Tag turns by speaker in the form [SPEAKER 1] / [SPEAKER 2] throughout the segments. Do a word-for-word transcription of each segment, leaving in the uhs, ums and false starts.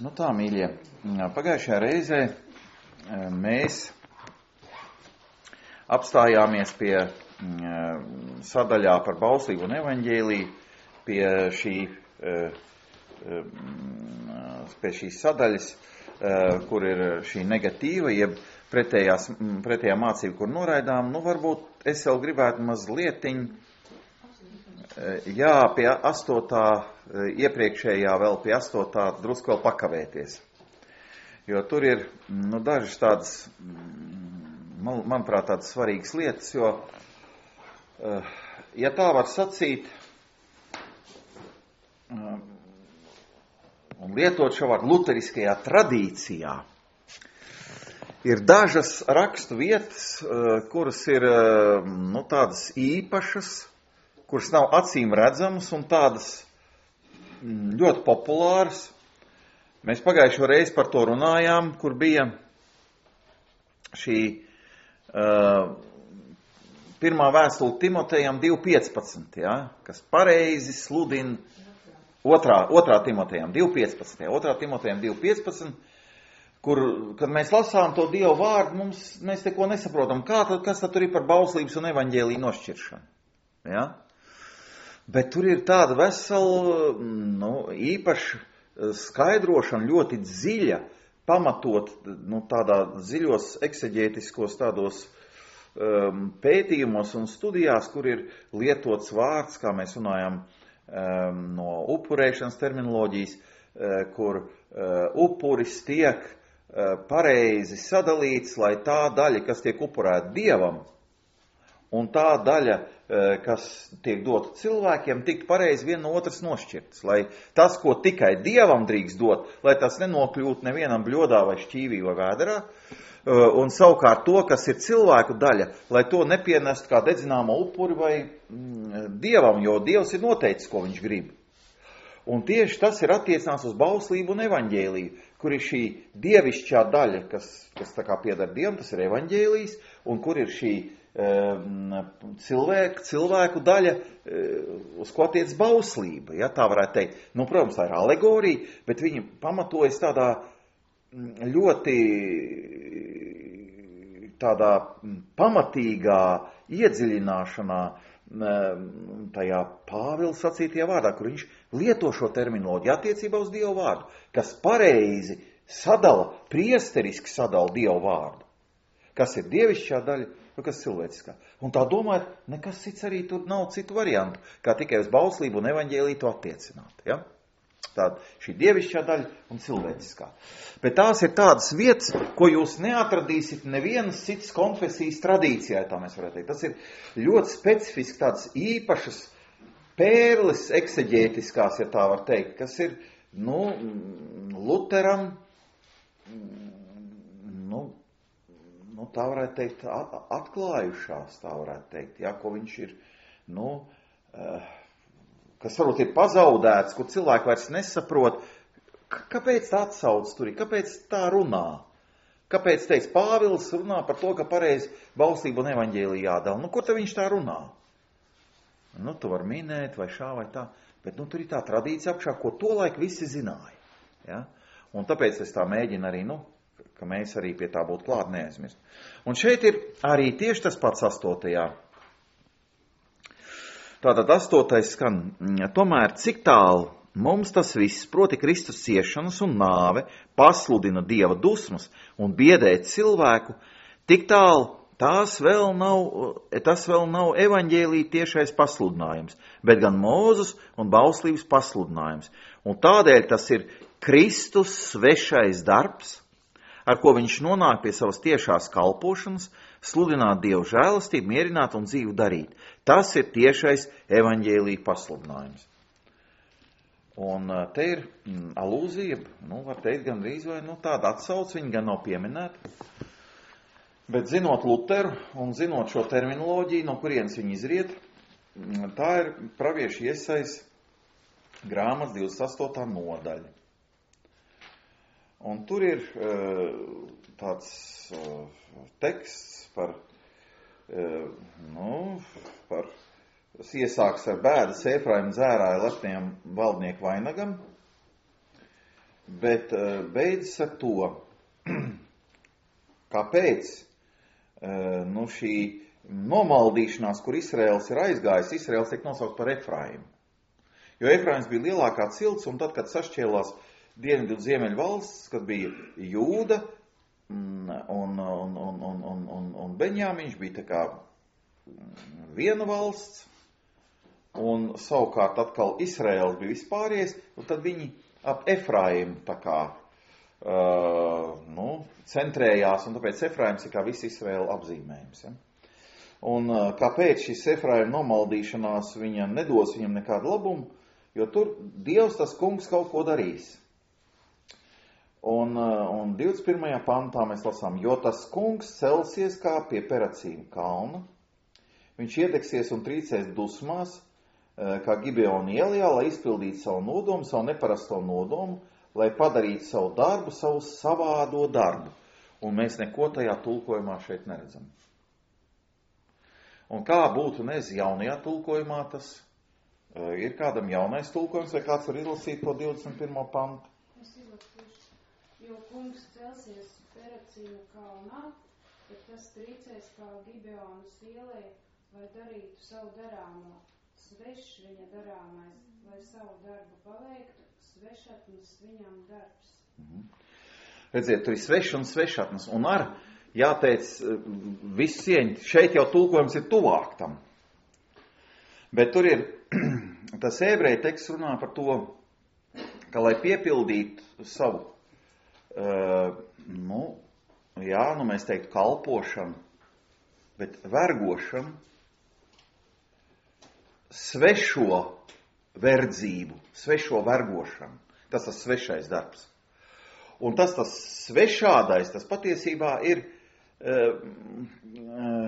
[SPEAKER 1] Nu tā, mīļie, pagājušajā reizē mēs apstājāmies pie sadaļā par bauslību un evaņģēliju, pie, šī, pie šīs sadaļas, kur ir šī negatīva, jeb pretējās, pretējā mācība, kur noraidām. Nu, varbūt es vēl gribētu mazlietiņ, jā, pie astotā, iepriekšējā vēl pie astotā drusku vēl pakavēties. Jo tur ir, nu, dažas tādas, man, manuprāt, tādas svarīgas lietas, jo, ja tā var sacīt, un lietot šo vārdu luteriskajā tradīcijā, ir dažas rakstu vietas, kuras ir, nu, tādas īpašas, kuras nav acīm redzamas un tādas ļoti populāras. Mēs pagājušo reizi par to runājām, kur bija šī uh, pirmā vēstule Timotejam divi piecpadsmit, ja, kas pareizi sludina otrā, otrā Timotejam divi piecpadsmit, otrā Timotejam divi piecpadsmit, kur, kad mēs lasām to Dievu vārdu, mums, mēs neko nesaprotam, kā tad, kas tad tur ir par bauslības un evaņģēliju nošķiršanu. Ja? Bet tur ir tāda vesela, nu, īpaša skaidrošana, ļoti dziļa, pamatot, nu, tādā dziļos ekseģētiskos tādos um, pētījumos un studijās, kur ir lietots vārds, kā mēs runājam, um, no upurēšanas terminoloģijas, uh, kur uh, upuris tiek uh, pareizi sadalīts, lai tā daļa, kas tiek upurēta Dievam, un tā daļa, kas tiek dota cilvēkiem, tikt pareizi viena no otras nošķirtas. Lai tas, ko tikai Dievam drīkst dot, lai tas nenokļūt nevienam bļodā vai šķīvī vai vēderā, un savukārt to, kas ir cilvēku daļa, lai to nepienest kā dedzināmo upuri vai Dievam, jo Dievs ir noteicis, ko viņš grib. Un tieši tas ir attiecināts uz bauslību un evaņģēliju, kur ir šī dievišķā daļa, kas, kas tā kā piedara Dievam, tas ir evaņģēlijs, un kur ir šī cilvēku, cilvēku daļa, uz ko attiec bauslība, ja, tā varētu teikt. Nu, protams, tā ir alegorija, bet viņi pamatojas tādā ļoti tādā pamatīgā iedziļināšanā tajā Pāvila sacītajā vārdā, kur viņš lieto šo terminoloģiju attiecībā uz Dievu vārdu, kas pareizi sadala, priesteriski sadala Dievu vārdu. Kas ir dievišķā daļa, vai kas cilvēciskā. Un tā domājot, nekas cits arī tur nav citu variantu, kā tikai uz bauslību un evaņģēliju to attiecināt. Ja? Tāda šī dievišķā daļa un cilvēciskā. Bet tās ir tādas vietas, ko jūs neatradīsiet nevienas citas konfesijas tradīcijā, tā mēs varētu teikt. Tas ir ļoti specifiski tādas īpašas pērles ekseģētiskās, ja tā var teikt, kas ir, nu, Luteram, nu, nu, tā varētu teikt, atklājušās, tā varētu teikt, ja, ko viņš ir, nu, kas varbūt ir pazaudēts, kur cilvēki vairs nesaprot, kāpēc tā atsauc tur ir, kāpēc tā runā, kāpēc, teiks, Pāvils runā par to, ka pareizi bauslība un evaņģēlija jādala. Nu, kur te viņš tā runā? Nu, tu var minēt vai šā vai tā, bet, nu, tur ir tā tradīcija apšā, ko tolaik visi zināja, ja, un tāpēc es tā mēģinu arī, nu, ka mēs arī pie tā būtu klāt neaizmirst. Un šeit ir arī tieši tas pats astotajā. Tātad astotais skan, tomēr cik tālu mums tas viss, proti Kristus ciešanas un nāve, pasludina Dieva dusmas un biedē cilvēku, tik tālu tās vēl nav, tas vēl nav evaņģēlija tiešais pasludinājums, bet gan Mūzes un bauslības pasludinājums. Un tādēļ tas ir Kristus svešais darbs, ar ko viņš nonāk pie savas tiešās kalpošanas, sludināt Dievu žēlastību, mierināt un dzīvu darīt. Tas ir tiešais evaņģēlija pasludinājums. Un te ir alūzija, nu, var teikt, gan drīz vai, nu, tāda atsauce, viņa gan nav pieminēta. Bet zinot Luteru un zinot šo terminoloģiju, no kurienes viņa izriet, tā ir pravieša Iesais grāmatas divdesmit astotā nodaļa. Un tur ir uh, tāds uh, teksts par, uh, nu, par, tas iesāks ar bēdas Efraima dzērāja lepniem valdnieku vainagam, Bet beidzas ar to, kāpēc nu, šī nomaldīšanās, kur Izraels ir aizgājis, Izraels tiek nosaukt par Efraimu. Jo Efraims bija lielākā cilts, un tad, kad sašķēlās dienvidu un ziemeļu valsts, kad bija Jūda un, un, un, un, un, un, un Beņāmiņš, bija tā kā viena valsts, un savukārt atkal Izraels bija vispārējais, un tad viņi ap Efraimu tā kā uh, nu, centrējās, un tāpēc Efraims ir kā viss Izraela apzīmējums. Ja? Un uh, kāpēc šis Efraima nomaldīšanās viņam nedos viņam nekādu labumu, jo tur Dievs tas kungs kaut ko darīs. Un, uh, un divdesmit pirmajā pantā mēs lasām, jo tas kungs celsies kā pie Peracīma kalna, viņš iedegsies un trīcēs dusmās, kā Gibeona ielā, lai izpildītu savu nodomu, savu neparasto nodomu, lai padarītu savu darbu, savu savādo darbu. Un mēs neko tajā tulkojumā šeit neredzam. Un kā būtu, nezinu, jaunajā tulkojumā tas ir kādam jaunais tulkojums, vai kāds var izlasīt to divdesmit pirmo pantu?
[SPEAKER 2] Es izlasīšu, jo kungs celsies Peracīma kalnā, bet tas trīcēs kā Gibeonas ielē, lai darītu savu darāmo. Svešs viņa darāmais, lai savu darbu paveiktu, svešatnes viņam darbs.
[SPEAKER 1] Mhm. Redziet, tur ir svešs un svešatnes, un ar, jāteic, viss cieņi, šeit jau tulkojums ir tuvāk tam. Bet tur ir, tas ebreju teksts runā par to, ka lai piepildītu savu, uh, nu, jā, nu mēs teiktu kalpošanu, bet vergošanu, svešo verdzību, svešo vergošanu. Tas tas svešais darbs. Un tas tas svešādais, tas patiesībā ir uh, uh,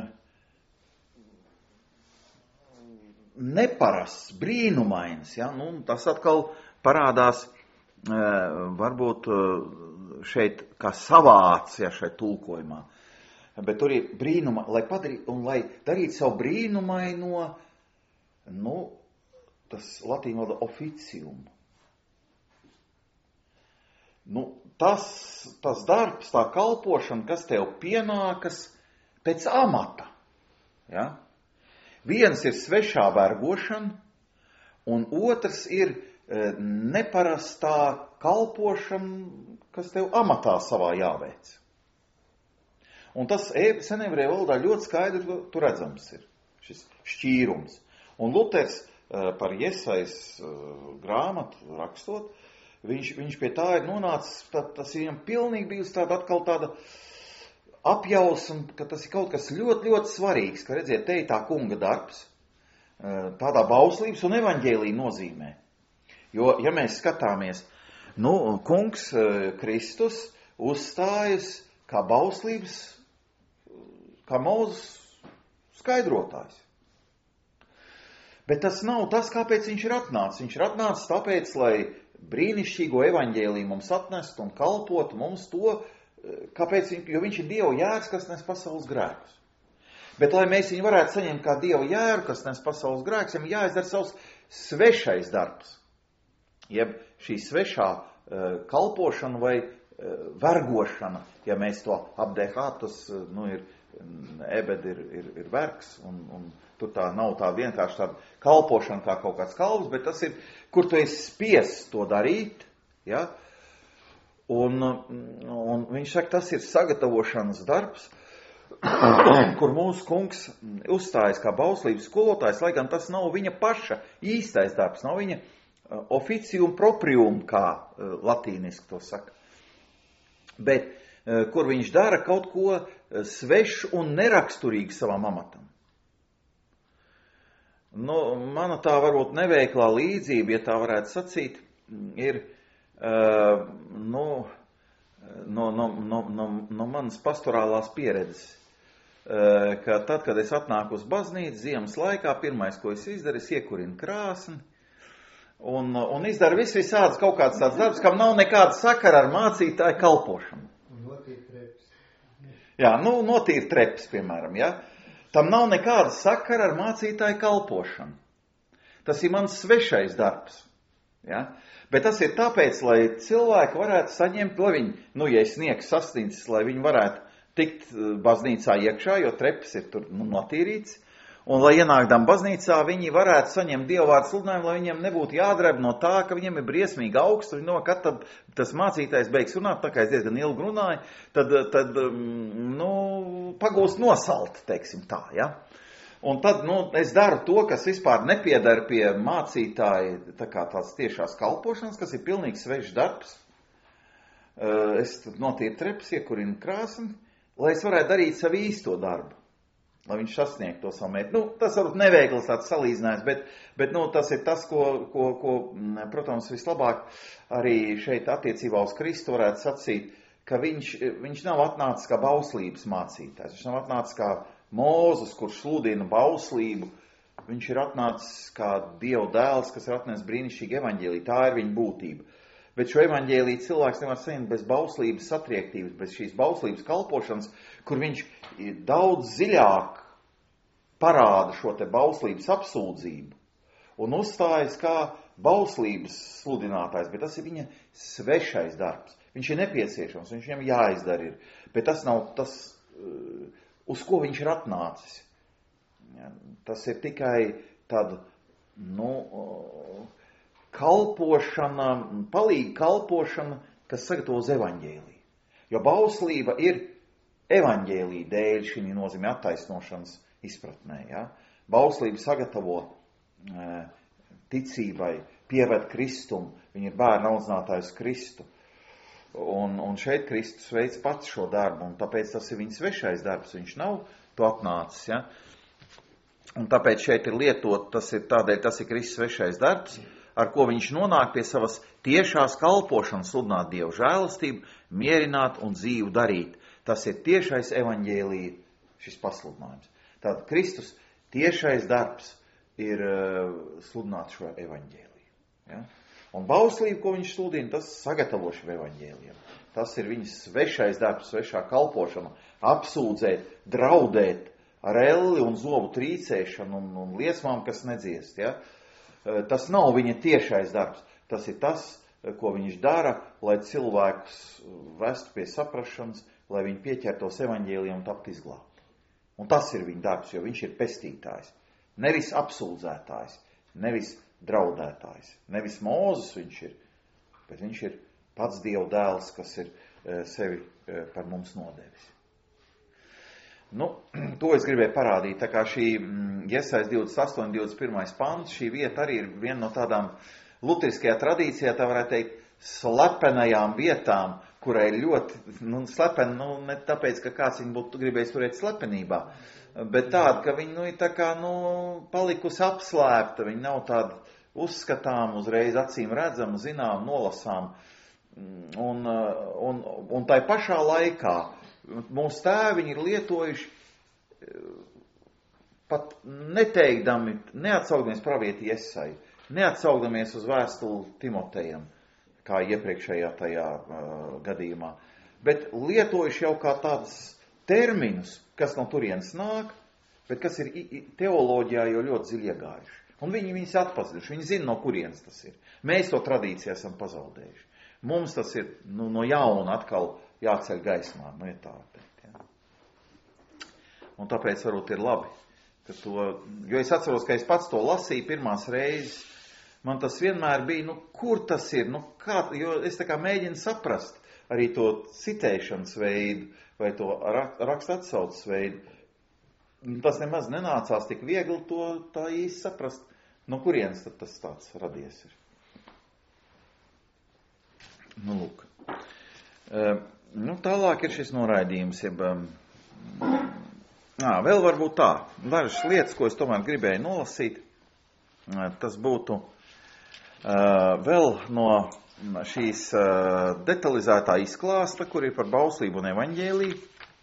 [SPEAKER 1] neparasts, brīnumains. Ja? Nu, tas atkal parādās uh, varbūt uh, šeit kā savāds, ja, šeit tulkojumā. Bet tur ir brīnuma, lai padarītu, un lai darītu savu brīnumaino, nu, tas latīņu valodā oficium. Nu, tas, tas darbs, tā kalpošana, kas tev pienākas pēc amata. Ja? Viens ir svešā vergošana, un otrs ir e, neparastā kalpošana, kas tev amatā savā jāveic. Un tas senebreju valodā ļoti skaidri tur redzams ir, šis šķīrums. Un Luters par Jesais grāmatu rakstot, viņš, viņš pie tā ir nonācis, tā, tas ir viņam pilnīgi bijusi tāda atkal tāda apjausma, ka tas ir kaut kas ļoti, ļoti svarīgs, ka redziet, te ir tā kunga darbs, tādā bauslības un evaņģēlija nozīmē. Jo, ja mēs skatāmies, nu, kungs Kristus uzstājas kā bauslības, kā Mūzes skaidrotājs. Bet tas nav tas, kāpēc viņš ir atnācis. Viņš ir atnācis tāpēc, lai brīnišķīgo evaņģēliju mums atnest un kalpot mums to, kāpēc, jo viņš ir Dieva jērs, kas nes pasaules grēkus. Bet, lai mēs viņu varētu saņemt kā Dieva jēru, kas nes pasaules grēkus, viņam jāizdara savs svešais darbs. Jeb šī svešā uh, kalpošana vai uh, vergošana, ja mēs to apdehāt, tas uh, nu, ir, ebed ir, ir, ir vergs un, un tur tā nav tā vienkārši tāda kalpošana kā kaut kāds kalvs, bet tas ir, kur tu esi spiests to darīt, ja? Un, un viņš saka, tas ir sagatavošanas darbs, kur mūsu kungs uzstājas kā bauslības skolotājs, lai gan tas nav viņa paša īstais darbs, nav viņa officium proprium, kā latīniski to saka. Bet, kur viņš dara kaut ko svešu un neraksturīgu savam amatam. Nu, mana tā varbūt neveiklā līdzība, ja tā varētu sacīt, ir uh, nu, no, no, no, no, no manas pastorālās pieredzes. Uh, ka tad, kad es atnāku uz baznīcu ziemas laikā, pirmais, ko es izdaru, es iekurinu krāsni un, un izdaru visu visādas kaut kāds tāds darbs, kam nav nekāda sakara ar mācītāju kalpošanu.
[SPEAKER 3] Notīr treps.
[SPEAKER 1] Jā, nu, notīr treps, piemēram, jā. Ja? Tam nav nekāda sakara ar mācītāju kalpošanu. Tas ir mans svešais darbs. Ja? Bet tas ir tāpēc, lai cilvēki varētu saņemt, lai viņi, nu, ja es sniegs sasniedzis, lai viņi varētu tikt baznīcā iekšā, jo trepes ir tur nu, notīrīts, un lai ienākdam baznīcā, viņi varētu saņemt dievvvārdu sludinājumu, lai viņiem nebūtu jādreb no tā, ka viņiem ir briesmīgi augsts, un no, kad tad tas mācītājs beigs runāt, tā kā es diezgan ilgi runāju, tad, tad nu, pagūst nosalt, teiksim tā, ja. Un tad, nu, es daru to, kas vispār nepiedara pie mācītāja, tā kā tāds tiešās kalpošanas, kas ir pilnīgi svešs darbs. Es notīru trepes, iekurinu krāsni, lai es varētu darīt savu īsto darbu, lai viņš sasniegtu to savu mērķi. Nu, tas varbūt neveikls tāds salīdzinājums, bet, bet nu, tas ir tas, ko, ko, ko, protams, vislabāk arī šeit attiecībā uz Kristu varētu sacīt, ka viņš, viņš nav atnācis kā bauslības mācītājs, viņš nav atnācis kā Mūzes, kurš sludina bauslību, viņš ir atnācis kā Dieva dēls, kas ir atnesis brīnišķīgu evaņģēliju. Tā ir viņa būtība. Bet šo evaņģēliju cilvēks nevar saņemt bez bauslības satriektības, bez šīs bauslības kalpošanas, kur viņš daudz dziļāk parāda šo te bauslības apsūdzību un uzstājas kā bauslības sludinātājs, bet tas ir viņa svešais darbs. Viņš ir nepieciešams, viņš viņam jāizdara ir, bet tas nav tas, uz ko viņš ir atnācis. Ja, tas ir tikai tāda, nu, kalpošana, palīga kalpošana, kas sagatavo uz evaņģēliju. Jo bauslība ir evaņģēlija dēļ, šī nozīmē attaisnošanas izpratnē. Ja? Bauslība sagatavo e, ticībai, pieved Kristumu, viņa ir bērna audzinātājs Kristu. Un, un šeit Kristus veic pats šo darbu, un tāpēc tas ir viņa svešais darbs, viņš nav to atnācis, ja? Un tāpēc šeit ir lietot, tas ir tādēļ, tas ir Kristus svešais darbs, ar ko viņš nonāk pie savas tiešās kalpošanas, sludināt Dievu žēlastību, mierināt un dzīvu darīt. Tas ir tiešais evaņģēlija, šis pasludinājums. Tātad Kristus tiešais darbs ir uh, sludināt šo evaņģēliju, ja? Un bauslība, ko viņš sludina, tas sagatavo šim evaņģēlijam. Tas ir viņas svešais darbs, svešā kalpošana, apsūdzēt, draudēt ar elli un zobu trīcēšanu un, un liesmām, kas nedziest. Ja? Tas nav viņa tiešais darbs. Tas ir tas, ko viņš dara, lai cilvēkus vestu pie saprašanas, lai viņi pieķertos evaņģēlijam un tapt izglābti. Un tas ir viņa darbs, jo viņš ir pestītājs. Nevis apsūdzētājs, nevis draudētājs. Nevis Mūzes viņš ir, bet viņš ir pats Dieva dēls, kas ir e, sevi e, par mums nodevis. Nu, to es gribēju parādīt, tā kā šī Jesais divdesmit astoņi, divdesmit pirmais pants, šī vieta arī ir viena no tādām luteriskajā tradīcijā, tā varētu teikt, slepenajām vietām, kurai ir ļoti, nu, slepeni, nu, ne tāpēc, ka kāds viņu būtu gribējis turēt slepenībā, bet tāda, ka viņa, nu, ir tā kā, nu, palikusi apslēpta, viņa nav tāda uzskatām, uzreiz acīm redzama, zinām, nolasām. Un, un, un tai pašā laikā mūsu tēvi ir lietojuši pat neteikdami, neatsaugdamies pravieti Jesai, neatsaugdamies uz vēstuli Timotejam, kā iepriekšējā tajā uh, gadījumā, bet lietojuši jau kā tādus terminus, kas no turienes nāk, bet kas ir teoloģijā jau ļoti dziļi iegājuši. Un viņi viņus atpazinuši, viņi zina, no kurienes tas ir. Mēs to tradīciju esam pazaudējuši. Mums tas ir nu, no jauna atkal jāceļ gaismā, nu, ja tā teikt. Ja. Un tāpēc varbūt ir labi, ka to, jo es atceros, ka es pats to lasīju pirmās reizes, man tas vienmēr bija, nu, kur tas ir, nu, kā, jo es tā kā mēģinu saprast arī to citēšanas veidu, vai to raksta atsaucas veidu. Tas nemaz nenācās tik viegli to tā īsti saprast, no kurienes tad tas tāds radies ir. Nu, lūk. Uh, nu, tālāk ir šis noraidījums, jeb, um, ā, vēl varbūt tā, dažas lietas, ko es tomēr gribēju nolasīt, uh, tas būtu uh, vēl no šīs uh, detalizētā izklāsta, kur ir par bauslību un evaņģēliju.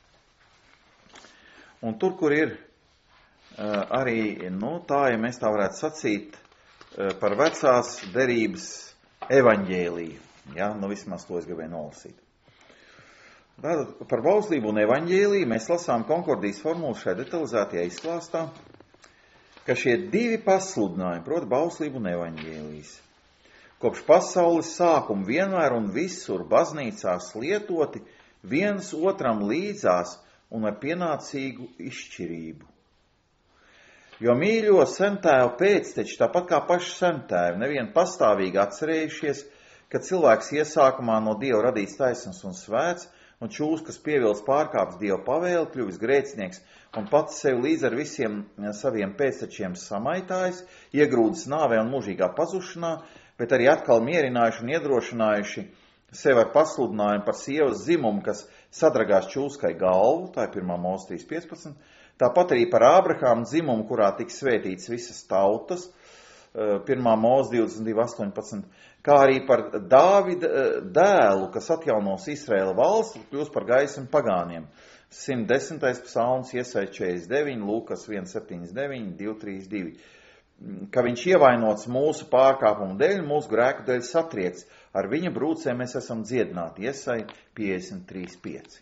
[SPEAKER 1] Un tur, kur ir uh, arī, nu, tā, ja mēs tā varētu sacīt, uh, par vecās derības evaņģēliju. Ja, nu, vismaz to es gribēju nolasīt. Tātad par bauslību un evaņģēliju mēs lasām konkordijas formulu šajā detalizētajā izklāstā, ka šie divi pasludinājumi, proti bauslību un evaņģēlijas, kopš pasaules sākuma vienmēr un visur baznīcās lietoti viens otram līdzās un ar pienācīgu izšķirību. Jo mīļo sentēvu pēcteči, tāpat kā paši sentēvi, nevien pastāvīgi atcerējušies, ka cilvēks iesākumā no Dieva radīts taisns un svēts, un čūs, kas pievilts pārkāps Dieva pavēli, kļuvis grēcinieks un pats sev līdz ar visiem saviem pēctečiem samaitājis, iegrūdis nāvē un mūžīgā pazušanā, bet arī atkal mierinājuši un iedrošinājuši sev ar pasludinājumu par sievas zimumu, kas sadragās čūskai galvu, tā ir pirmā Mūzes trīs piecpadsmit, tāpat arī par Ābrahāma dzimumu, kurā tiks svētīts visas tautas, pirmā Mūzes divdesmit divi astoņpadsmit, kā arī par Dāvida dēlu, kas atjaunos Izraēla valsts, kļūst par gaismu pagāniem. simt desmitais psalms, Iesaja četrdesmit deviņi, Lūkas viens septiņdesmit deviņi, divi trīs divi. Ka viņš ievainots mūsu pārkāpumu dēļ, mūsu grēku dēļ satriec. Ar viņa brūcēm mēs esam dziedināti. Iesaja piecdesmit trīs pieci.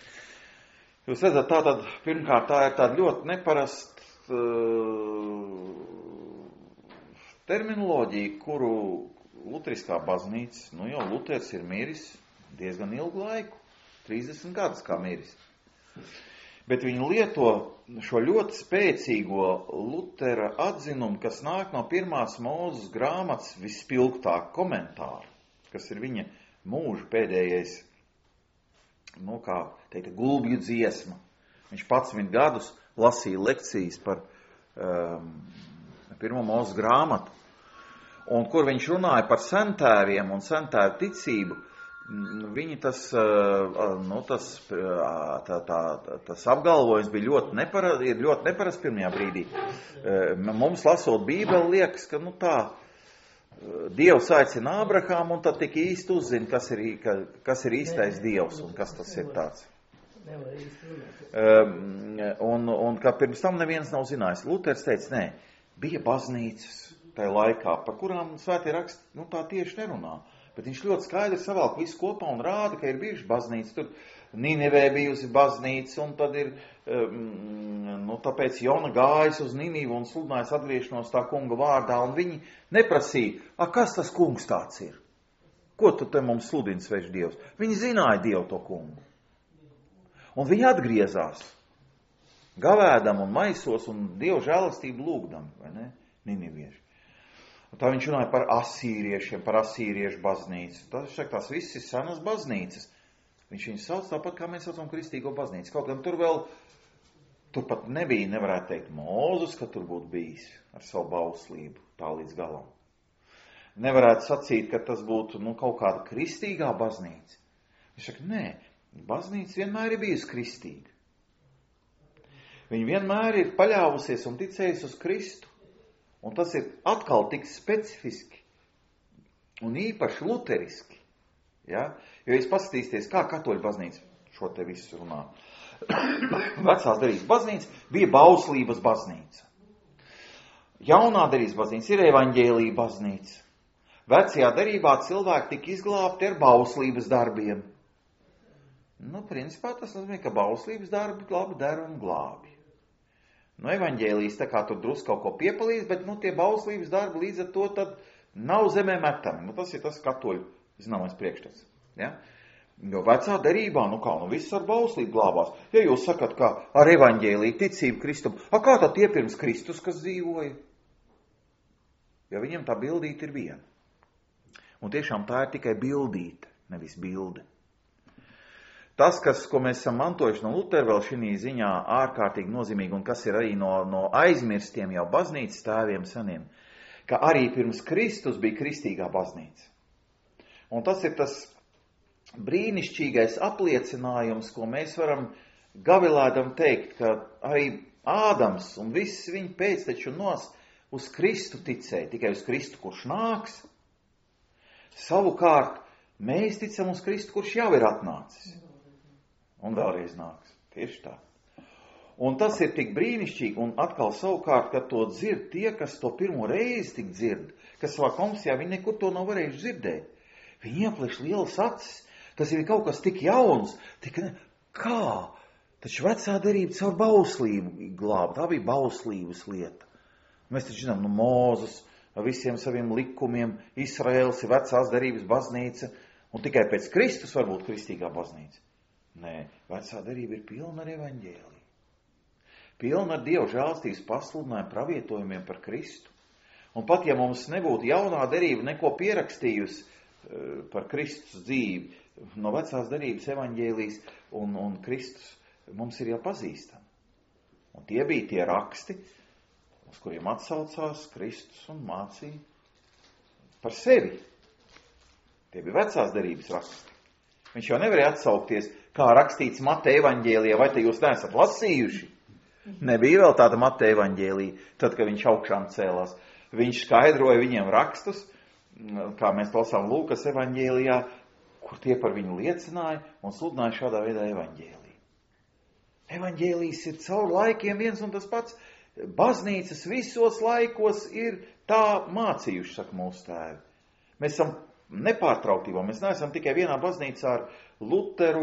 [SPEAKER 1] Jūs redzat, tā tad, pirmkārt, tā ir tāda ļoti neparasta uh, terminoloģija, kuru luteriskā baznīca, nu jau Luters ir miris diezgan ilgu laiku, trīsdesmit gadus kā miris. Bet viņi lieto šo ļoti spēcīgo Lutera atzinumu, kas nāk no pirmās Mūzes grāmatas vispilgtāk komentāru, kas ir viņa mūža pēdējais, nu kā teikt, gulbju dziesma. Viņš padsmit gadus lasīja lekcijas par um, pirmo Mūzes grāmatu, un kur viņš runāja par sentēviem un sentēvu ticību. Viņi tas, nu, tas, tā, tā, tas apgalvojums bija ļoti neparast, ir ļoti neparast pirmajā brīdī. Mums lasot Bībeli liekas, ka, nu tā, Dievs aicina Ābrahāmu un tad tik īsti uzzina, kas ir, kas ir īstais Dievs un kas tas ir tāds. Un, un ka pirms tam neviens nav zinājis. Luters teica, nē, bija baznīcas tajā laikā, par kurām svētie raksti, nu tā tieši nerunā. Bet viņš ļoti skaidri savalk visu kopā un rāda, ka ir bijuši baznīca. Tur Ninivē bijusi baznīca, un tad ir, nu, tāpēc Jona gājis uz Ninivu un sludinājis atgriešanos tā kunga vārdā, un viņi neprasīja, a, kas tas kungs tāds ir? Ko tu te mums sludini, svešs Dievs? Viņi zināja Dievu to kungu. Un viņi atgriezās, gavēdam un maisos un Dievu žēlastību lūgdam, vai ne, Ninivieši. Un tā viņš runāja par asīriešiem, par asīriešu baznīcu. Tas, šeit, tās viss ir senas baznīcas. Viņš viņus sauc tāpat, kā mēs saucam kristīgo baznīcu. Kaut gan tur vēl, tur pat nebija, nevarētu teikt, Mūzes, ka tur būtu bijis ar savu bauslību tā līdz galam. Nevarētu sacīt, ka tas būtu, nu, kaut kāda kristīgā baznīca. Viņš saka, nē, baznīca vienmēr ir bijusi kristīga. Viņa vienmēr ir paļāvusies un ticējusi uz Kristu. Un tas ir atkal tik specifiski un īpaši luteriski. Ja? Jo es paskatīsties, kā katoļu baznīca šo te visu runā. Vecās derības baznīca bija bauslības baznīca. Jaunā derības baznīca ir evaņģēlija baznīca. Vecajā derībā cilvēki tika izglābti ar bauslības darbiem. Nu, principā tas nozīmē, ka bauslības darbi labi der un glābi. Nu, evaņģēlijas tā kā tur drusku kaut ko piepalīdz, bet, nu, tie bauslības darbi līdz ar to tad nav zemē metami. Nu, tas ir tas katoļu zināmais priekšstats. Ja? Jo vecā derībā, nu kā, nu viss ar bauslību glābās. Ja jūs sakat, ka ar evaņģēliju ticību Kristum, a kā tad tie pirms Kristus, kas dzīvoja? Jo viņiem tā bildīte ir viena. Un tiešām tā ir tikai bildīte, nevis bilde. Tas, kas, ko mēs esam mantojuši no Lutera vēl šī ziņā ārkārtīgi nozīmīgi un kas ir arī no, no aizmirstiem jau baznīcas tēviem seniem, ka arī pirms Kristus bija kristīgā baznīca. Un tas ir tas brīnišķīgais apliecinājums, ko mēs varam gavilēdam teikt, ka arī Ādams un viss viņa pēcteči nos uz Kristu ticēja, tikai uz Kristu, kurš nāks. Savukārt, mēs ticam uz Kristu, kurš jau ir atnācis. Un vēlreiz nāks. Tieši tā. Un tas ir tik brīnišķīgi, un atkal savukārt, kad to dzird tie, kas to pirmo reizi tik dzird, kas savā konfesijā viņi nekur to nav varējuši dzirdēt. Viņi iepleš lielas acis. Tas ir kaut kas tik jauns, tik ne... Kā? Taču vecā derība caur bauslību glāba. Tā bija bauslības lieta. Mēs taču zinām, nu Mūzes ar visiem saviem likumiem, Izraēls ir vecās derības baznīca, un tikai pēc Kristus var būt kristīgā baznīca. Nē, vecā derība ir pilna ar evaņģēliju. Pilna ar Dievu žēlstības pasludinājumu pravietojumiem par Kristu. Un pat ja mums nebūtu jaunā derība neko pierakstījusi par Kristus dzīvi, no vecās derības evaņģēlijas un, un Kristus mums ir jau pazīstami. Un tie bija tie raksti, uz kuriem atsaucās Kristus un mācīja par sevi. Tie bija vecās derības raksti. Viņš jau nevarēja atsaukties, kā rakstīts Mateja evaņģēlijā, vai te jūs neesat lasījuši? Nebija vēl tāda Mateja evaņģēlija, tad, kad viņš augšām cēlās. Viņš skaidroja viņiem rakstus, kā mēs lasām Lūkas evaņģēlijā, kur tie par viņu liecināja un sludināja šādā veidā evaņģēliju. Evaņģēlijs ir caur laikiem viens un tas pats. Baznīcas visos laikos ir tā mācījuši, saka mūsu tēvi. Mēs esam nepārtrauktībā, mēs neesam tikai vienā baznīcā ar Luteru,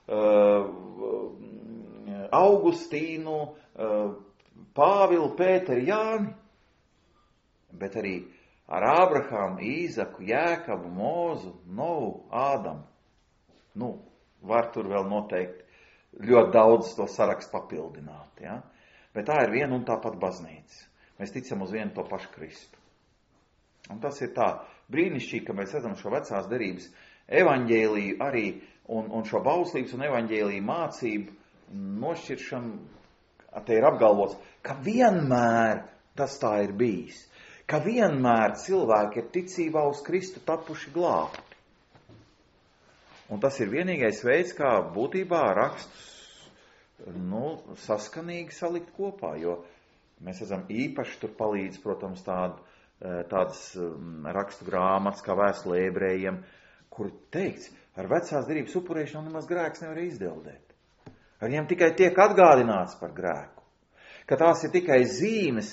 [SPEAKER 1] Augustīnu, Pāvilu, Pēteri, Jāni, bet arī ar Ābrahāmu, Īzaku, Jēkabu, Mozu, Novu, Ādamu. Nu, var tur vēl noteikti ļoti daudz to sarakstu papildināt, ja? Bet tā ir viena un tā pat baznīca. Mēs ticam uz vienu to pašu Kristu. Un tas ir tā brīnišķīgi, ka mēs redzam šo vecās derības evaņģēliju arī un, un šo bauslības un evaņģēliju mācību nošķiršanu, te ir apgalvots, ka vienmēr tas tā ir bijis. Ka vienmēr cilvēki ir ticībā uz Kristu tapuši glābti. Un tas ir vienīgais veids, kā būtībā rakstus nu, saskanīgi salikt kopā, jo mēs esam īpaši tur palīdz, protams, tādu, tādas rakstu grāmatas kā Vēstule ebrejiem, kur teikts, ar vecās derības upurēšanu nemaz grēks nevar izdeldēt. Ar viņiem tikai tiek atgādināts par grēku. Ka tās ir tikai zīmes,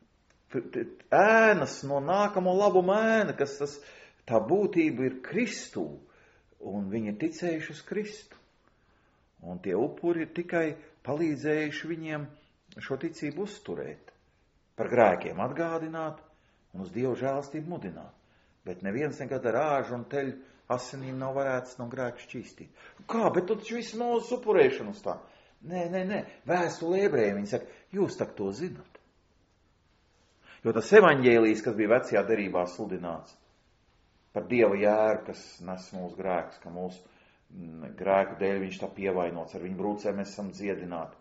[SPEAKER 1] ēnas no nākamo labumu ēna, kas tas, tā būtība ir Kristū. Un viņi ir ticējuši uz Kristu. Un tie upuri ir tikai palīdzējuši viņiem šo ticību uzturēt, par grēkiem atgādināt un uz Dievu žēlstību mudināt. Bet neviens nekad ar āžu un teļu asinīm nav varēts no grēka šķīstīt. Kā, bet tu taču visu no upurēšanas tā. Nē, nē, nē, Vēstule ebrejiem, viņi saka, jūs tak to zinat. Jo tas evaņģēlijs, kas bija vecajā derībā sludināts, par Dieva jēru, kas nes mūsu grēkus, ka mūsu grēku dēļ viņš tā pievainots, ar viņu brūcēm mēs esam dziedināti.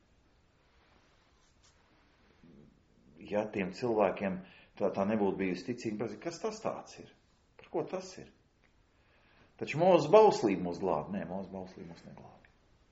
[SPEAKER 1] Ja tiem cilvēkiem tā, tā nebūtu bijusi ticība, kas tas tāds ir? Par ko tas ir? Taču mūsu bauslība mūs glāb. Nē, mūsu bauslība mūs neglāb.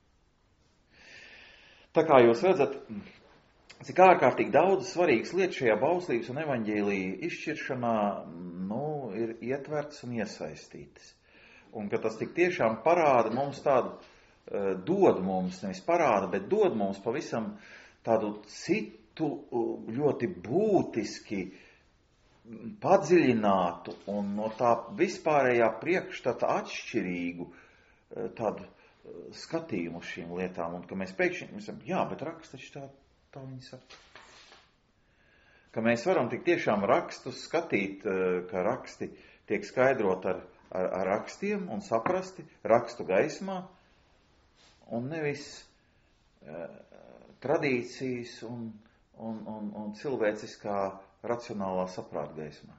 [SPEAKER 1] Tā kā jūs redzat, cik ārkārtīgi daudz svarīgas lietas šajā bauslības un evaņģēlija izšķiršanā, nu, ir ietverts un iesaistītas. Un ka tas tik tiešām parāda mums tādu, uh, dod mums, nevis parāda, bet dod mums pavisam tādu citu, ļoti būtiski padziļinātu un no tā vispārējā priekšstata atšķirīgu uh, tādu uh, skatījumu uz šīm lietām. Un ka mēs pēkšņi, mēs esam, jā, bet raksts taču tā, tā viņi saka. Ka mēs varam tik tiešām rakstus skatīt, uh, ka raksti tiek skaidrot ar Ar, ar rakstiem un saprasti rakstu gaismā un nevis e, tradīcijas un, un, un, un cilvēciskā racionālā saprāta gaismā.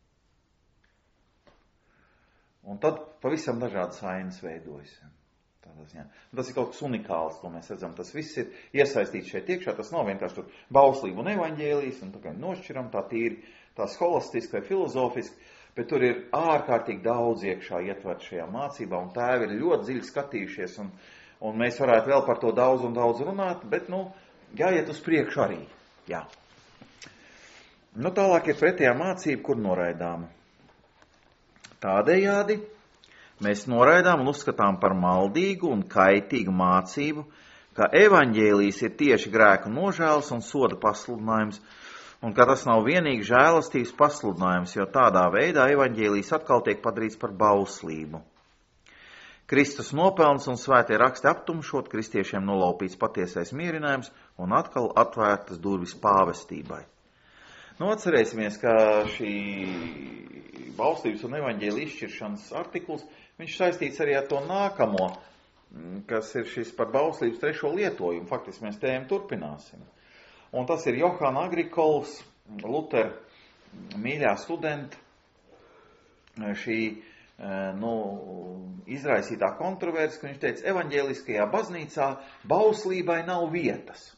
[SPEAKER 1] Un tad pavisam dažādas ainas veidojas. Tas ir kaut kas unikāls, ko mēs redzam. Tas viss ir iesaistīts šeit iekšā. Tas nav vienkārši tur bauslība un evaņģēlijas, un tā kā nošķiram tā tīri, tā scholastiski vai filozofiski. Bet tur ir ārkārtīgi daudz iekšā ietvert šajā mācībā, un tēvi ir ļoti dziļi skatījušies, un, un mēs varētu vēl par to daudz un daudz runāt, bet, nu, jāiet uz priekšu arī, jā. Nu, tālāk ir pretējā mācība, kur noraidām. Tādējādi mēs noraidām un uzskatām par maldīgu un kaitīgu mācību, ka evaņģēlijs ir tieši grēka nožēlas un soda pasludinājums, un ka tas nav vienīgi žēlastības pasludinājums, jo tādā veidā evaņģēlijs atkal tiek padarīts par bauslību. Kristus nopelns un svētie raksti aptumšot, kristiešiem nolaupīts patiesais mierinājums un atkal atvērtas durvis pāvestībai. Nu, atcerēsimies, ka šī bauslības un evaņģēlija izšķiršanas artikls, viņš saistīts arī ar to nākamo, kas ir šis par bauslības trešo lietojumu. Faktiski mēs tēmu turpināsim. Un tas ir Johana Agrikols, Lutera mīļā studenta, šī nu, izraisītā kontroverse, ka viņš teica, evaņģēliskajā baznīcā bauslībai nav vietas.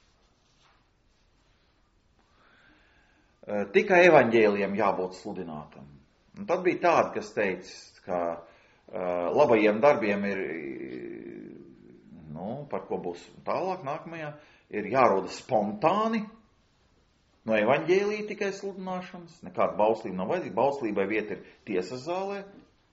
[SPEAKER 1] Tikai evaņģēlijam jābūt sludinātam. Un tad bija tādi, kas teica, ka uh, labajiem darbiem ir, nu, par ko būs tālāk nākamajā, ir jāroda spontāni, no evaņģēlija tikai sludināšanas, nekāda bauslība nav vajadzīga, bauslībai vieta ir tiesas zālē.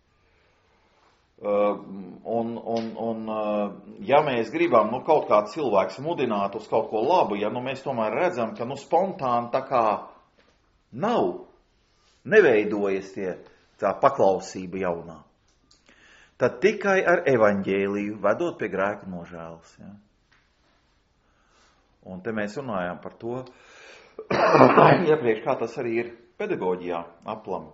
[SPEAKER 1] Uh, un, un, un uh, ja mēs gribam, nu, kaut kā cilvēks mudināt uz kaut ko labu, ja nu mēs tomēr redzam, ka, nu, spontāni tā kā nav, neveidojas tie tā paklausība jaunā. Tad tikai ar evaņģēliju vedot pie grēka nožēlas. Ja? Un te mēs runājām par to, iepriekš, kā tas arī ir pedagoģijā aplam.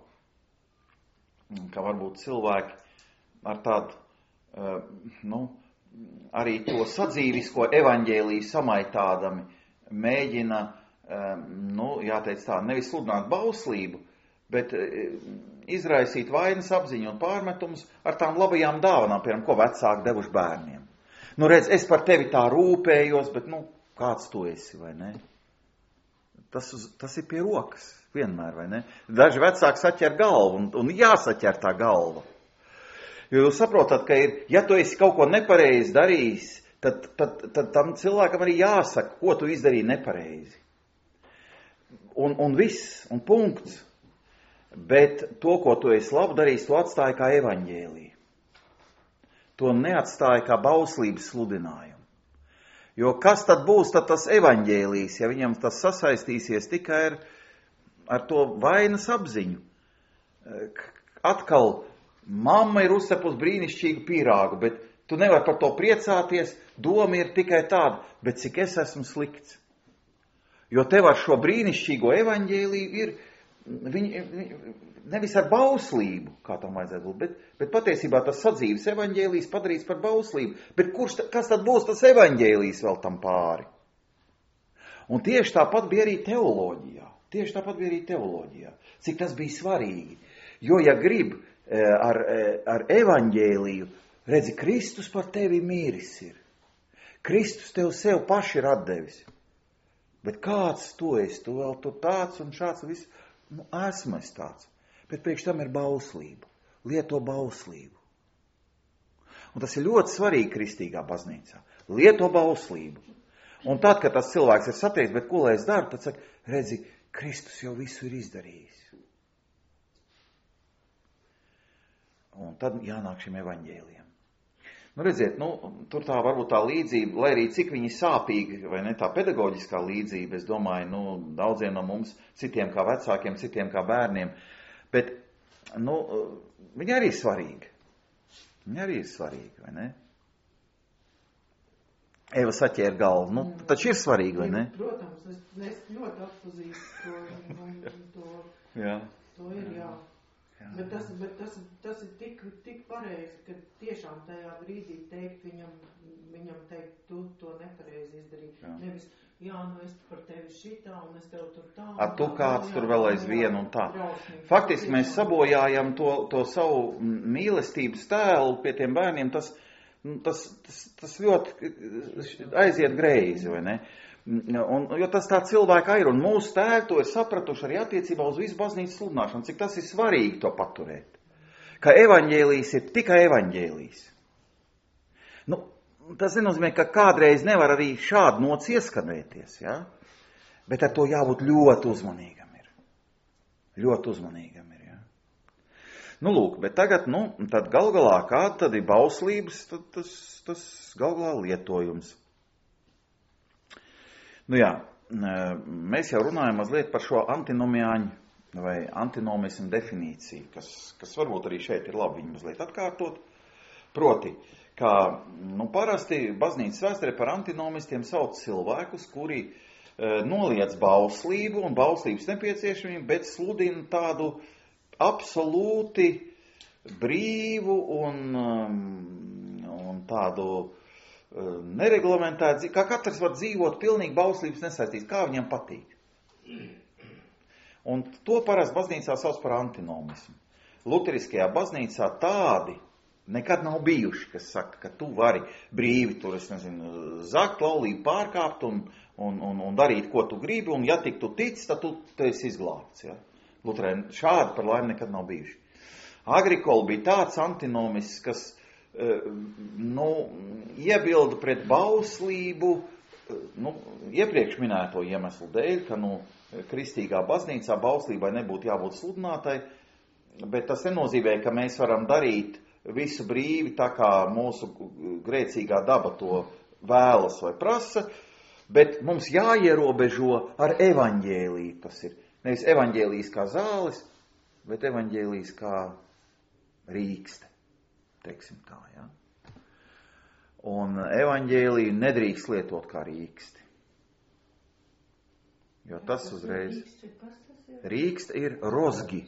[SPEAKER 1] Ka varbūt cilvēki ar tādu, nu, arī to sadzīvisko evaņģēliju samaitādami mēģina nu, jāteic tā, nevis sludināt bauslību, bet izraisīt vainas apziņu un pārmetumus ar tām labajām dāvanām, piemēram, ko vecāki devuši bērniem. Nu, redz, es par tevi tā rūpējos, bet, nu, kāds tu esi, vai ne? Tas, uz, tas ir pie rokas, vienmēr, vai ne? Daži vecāki saķer galvu, un, un jāsaķer tā galva. Jo jūs saprotat, ka ir, ja tu esi kaut ko nepareizi darījis, tad, tad, tad tam cilvēkam arī jāsaka, ko tu izdarīji nepareizi. Un, un viss, un punkts. Bet to, ko tu esi labu darījis, to atstāja kā evaņģēliju. To neatstāja kā bauslības sludinājumu. Jo kas tad būs tad tas evaņģēlijs, ja viņam tas sasaistīsies tikai ar, ar to vainas apziņu? Atkal, mamma ir uzcepus brīnišķīgu pīrāgu, bet tu nevari par to priecāties, doma ir tikai tāda, bet cik es esmu slikts. Jo tev ar šo brīnišķīgo evaņģēliju ir, viņi, viņi, nevis ar bauslību, kā tam vajadzētu būt, bet, bet patiesībā tas sadzīves evaņģēlijs padarīts par bauslību. Bet kurš, kas tad būs tas evaņģēlijs vēl tam pāri? Un tieši tāpat bija arī teoloģijā. Tieši tāpat bija arī teoloģijā. Cik tas bija svarīgi. Jo, ja grib ar, ar evaņģēliju, redzi, Kristus par tevi mīris ir. Kristus tev sev paši ir atdevis. Bet kāds tu esi? Tu vēl tu tāds un šāds un viss. Nu, esmu es tāds. Bet priekš tam ir bauslība. Lieto bauslību. Un tas ir ļoti svarīgi kristīgā baznīcā. Lieto bauslību. Un tad, kad tas cilvēks ir sateicis, bet ko lai es daru, tad saka, redzi, Kristus jau visu ir izdarījis. Un tad jānāk šim evaņģēlijam. Nu, redziet, nu, tur tā varbūt tā līdzība, lai arī cik viņi sāpīgi, vai ne, tā pedagoģiskā līdzība, es domāju, nu, daudziem no mums, citiem kā vecākiem, citiem kā bērniem, bet, nu, viņi arī ir svarīgi. Viņi arī ir svarīgi, vai ne? Eva saķēra galvu, nu, taču ir svarīgi, vai ne?
[SPEAKER 3] Protams, es, es ļoti atpazīstu to, un to,
[SPEAKER 1] jā.
[SPEAKER 3] To ir, jā. Bet, tas, bet tas, tas ir tik, tik pareizi, ka tiešām tajā brīdī teikt viņam, viņam teikt, tu to nepareizi izdarīji. Jā. Nevis, jā, nu es par tevi šitā un es tev tur tā.
[SPEAKER 1] Ar tu kāds jā, tur vēl aiz vienu un tā. Drausmīgi. Faktiski mēs sabojājam to, to savu mīlestības tēlu pie tiem bērniem, tas, tas, tas, tas ļoti aiziet greizi, vai ne? Un, jo tas tā cilvēka ir, un mūsu tēvi to ir sapratuši arī attiecībā uz visu baznīcas sludināšanu, cik tas ir svarīgi to paturēt. Ka evaņģēlijs ir tikai evaņģēlijs. Nu, tas nenozīmē, ka kādreiz nevar arī šādi nots ieskanēties, ja? Bet ar to jābūt ļoti uzmanīgam ir. Ļoti uzmanīgam ir, ja? Nu, lūk, bet tagad, nu, tad galgalā kāda tad ir bauslības, tad tas, tas galgalā lietojums. Nu jā, mēs jau runājam mazliet par šo antinomiāņu vai antinomismu definīciju, kas, kas varbūt arī šeit ir labi viņu mazliet atkārtot. Proti, kā nu, parasti baznīcas vēsturē par antinomistiem sauc cilvēkus, kuri noliedz bauslību un bauslības nepieciešamību, bet sludina tādu absolūti brīvu un, un tādu nereglamentētu, kā katrs var dzīvot pilnīgi bauslības nesaistīts, kā viņam patīk. Un to parasti baznīcā sauc par antinomismu. Luteriskajā baznīcā tādi nekad nav bijuši, kas saka, ka tu vari brīvi tur, es nezinu, zakt, laulību pārkāpt un, un, un, un darīt, ko tu gribi, un ja tik tu tic, tad tu, tu esi izglābts. Ja? Luterē šādi par laimi nekad nav bijuši. Agrikola bija tāds antinomisms, kas nu, iebilda pret bauslību, nu, iepriekš minēto iemeslu dēļ, ka nu, kristīgā baznīcā bauslībai nebūtu jābūt sludinātai, bet tas nenozīmē, ka mēs varam darīt visu brīvi, tā kā mūsu grēcīgā daba to vēlas vai prasa, bet mums jāierobežo ar evaņģēliju, tas ir nevis evaņģēlijs kā zāles, bet evaņģēlijs kā rīkste, teiksim tā, ja. Un evaņģēliju nedrīkst lietot kā rīksti, jo tas uzreiz... Rīkste ir rozgi.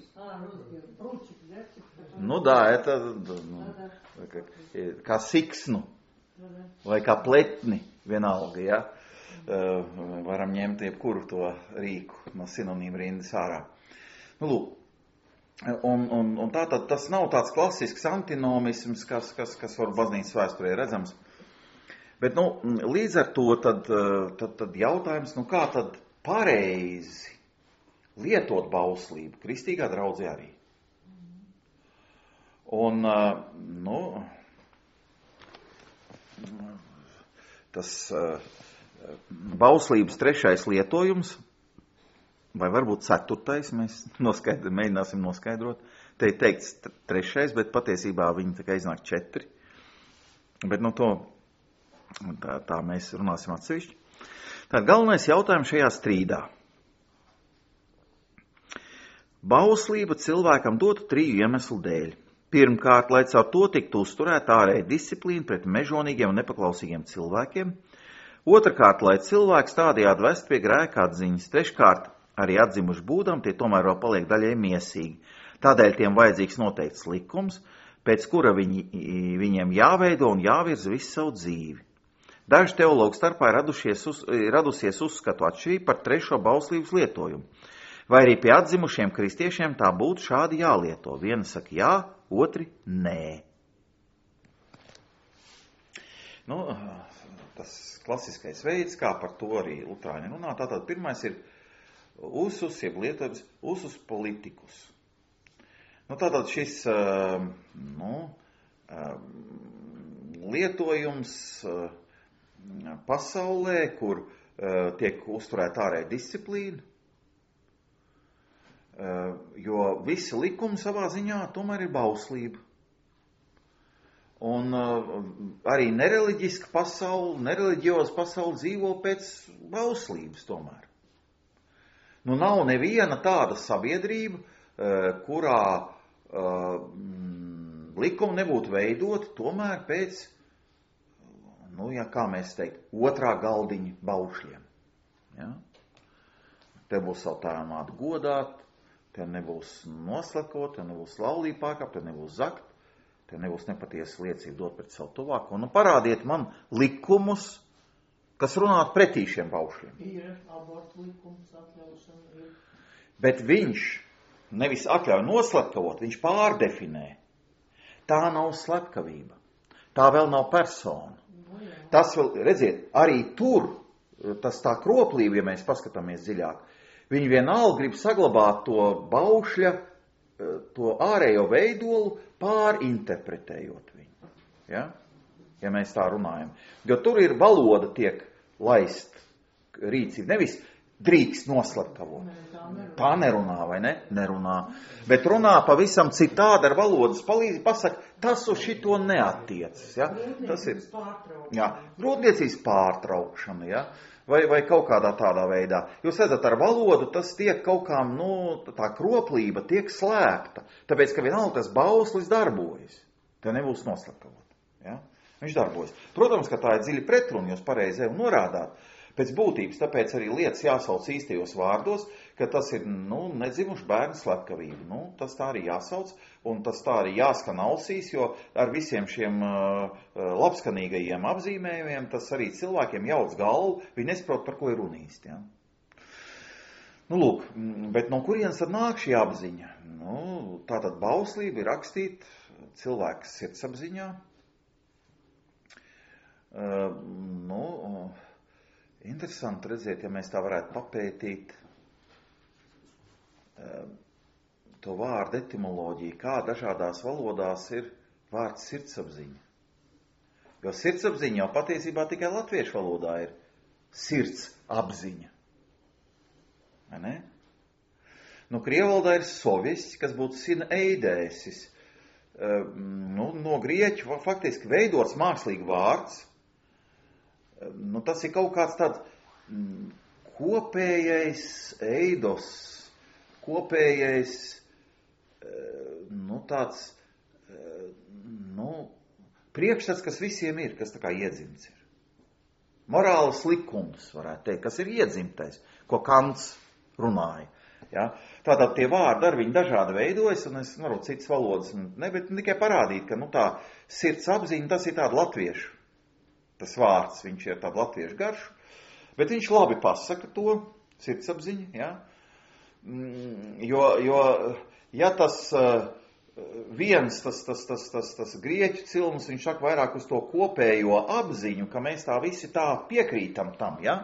[SPEAKER 1] Nu da, это, nu, kā siksnu, vai kā pletni, vienalga, ja. Uh, varam ņemt jebkuru to rīku no sinonīma rindas ārā. Nu, lūk, un, un, un tā tad tas nav tāds klasisks antinomisms, kas, kas, kas var baznīcas vēsturē redzams. Bet, nu, līdz ar to tad, tad, tad jautājums, nu, kā tad pareizi lietot bauslību, kristīgā draudzē arī. Un, nu, tas bauslības trešais lietojums, vai varbūt ceturtais, mēs noskaidr, mēģināsim noskaidrot. Te ir teikts trešais, bet patiesībā viņi tā kā iznāk četri. Bet, nu, to tā, tā mēs runāsim atsevišķi. Tātad galvenais jautājums šajā strīdā. Bauslība cilvēkam dotu triju iemeslu dēļ. Pirmkārt, lai caur to tiktu uzturēt ārēja disciplīna pret mežonīgiem un nepaklausīgiem cilvēkiem. Otrakārt, lai cilvēks tādējādi vest pie grēka atziņas. Treškārt, arī atzimuši būdam, tie tomēr vēl paliek daļai miesīgi. Tādēļ tiem vajadzīgs noteikts likums, pēc kura viņi, viņiem jāveido un jāvirza visu savu dzīvi. Daži teologu starpā ir radušies uz, radusies uzskatu atšķirību par trešo bauslības lietojumu. Vai arī pie atzimušiem kristiešiem tā būtu šādi jālieto. Viena saka jā, otri nē. Nu, tas klasiskais veids, kā par to arī luterāņi runā, tātad pirmais ir usus, jeb lietojums, usus politikus. Nu, tātad šis nu, lietojums pasaulē, kur tiek uzturēta ārēja disciplīna, jo visi likumi savā ziņā tomēr ir bauslība. Un arī nereliģiska pasaule, nereliģioza pasaule dzīvo pēc bauslības tomēr. Nu, nav neviena tāda sabiedrība, kurā likumi nebūtu veidoti tomēr pēc, nu, ja kā mēs teikt, otrā galdiņa baušļiem. Ja? Te būs savu tēvu mātu godāt, te nebūs noslekot, te nebūs laulību pārkāpt, te nebūs zakt, te nebūs nepatiesa liecība dot pret savu tuvāko. Nu, parādiet man likumus, kas runāt pretī šiem baušļiem.
[SPEAKER 3] Ir abortu likums, atļaušana ir.
[SPEAKER 1] Bet viņš nevis atļauj noslapkavot, viņš pārdefinē. Tā nav slepkavība. Tā vēl nav persona.
[SPEAKER 3] No,
[SPEAKER 1] tas vēl, redziet, arī tur, tas tā kroplība, ja mēs paskatāmies dziļāk, viņi vienalga grib saglabāt to baušļa, to ārējo veidolu, pārinterpretējot viņu. Ja? Ja mēs tā runājam. Jo tur ir valoda tiek laist rīcība. Nevis drīkst noslapkavot. Tā nerunā, vai ne? Nerunā. Bet runā pavisam citādi ar valodas palīdzību, pasaka, tas uz šito neattiecas. Ja? Tas ir jā, grūtniecības pārtraukšana, ja? vai, vai kaut kādā tādā veidā. Jūs redzat, ar valodu tas tiek kaut kā, nu, tā kroplība tiek slēpta, tāpēc, ka vienalga tas bauslis darbojas. Te nebūs noslapkavot. Ja? Viņš darbojas. Protams, ka tā ir dziļi pretruna, jūs pareizi jau norādāt, Pēc būtības, tāpēc arī lietas jāsauc īstajos vārdos, ka tas ir, nu, nedzimuši bērnu slepkavība. Nu, tas tā arī jāsauc, un tas tā arī jāskan ausīs, jo ar visiem šiem uh, labskanīgajiem apzīmējumiem tas arī cilvēkiem jauc galvu, viņi nesaprot, par ko ir runīst, ja. Nu, lūk, bet no kurienes tad nāk šī apziņa? Nu, tātad bauslība ir rakstīt cilvēka sirdsapziņā. Uh, nu, interesanti redzēt, ja mēs tā varētu papētīt uh, to vārdu etimoloģiju, kā dažādās valodās ir vārds sirdsapziņa. Jo sirdsapziņa jau patiesībā tikai latviešu valodā ir sirds apziņa. Vai ne? Nu, krievvalodā ir soviests, kas būtu sina eidēsis. Uh, nu, no grieķu faktiski veidots mākslīgi vārds. Nu, tas ir kaut kāds tāds mm, kopējais eidos, kopējais, nu, tāds, nu, priekšstats, kas visiem ir, kas tā kā iedzimts ir. Morāls likums, varētu teikt, kas ir iedzimtais, ko Kants runāja. Ja? Tātad tie vārdi ar viņu dažādi veidojas, un es varu citas valodas, ne, bet tikai parādīt, ka, nu, tā sirds apziņa, tas ir tāda latviešu. Tas vārds, viņš ir tāda latviešu garšu, bet viņš labi pasaka to, sirdsapziņa, ja? Jo, jo, ja tas viens, tas, tas, tas, tas, tas grieķu cilms, viņš saka vairāk uz to kopējo apziņu, ka mēs tā visi tā piekrītam tam, ja?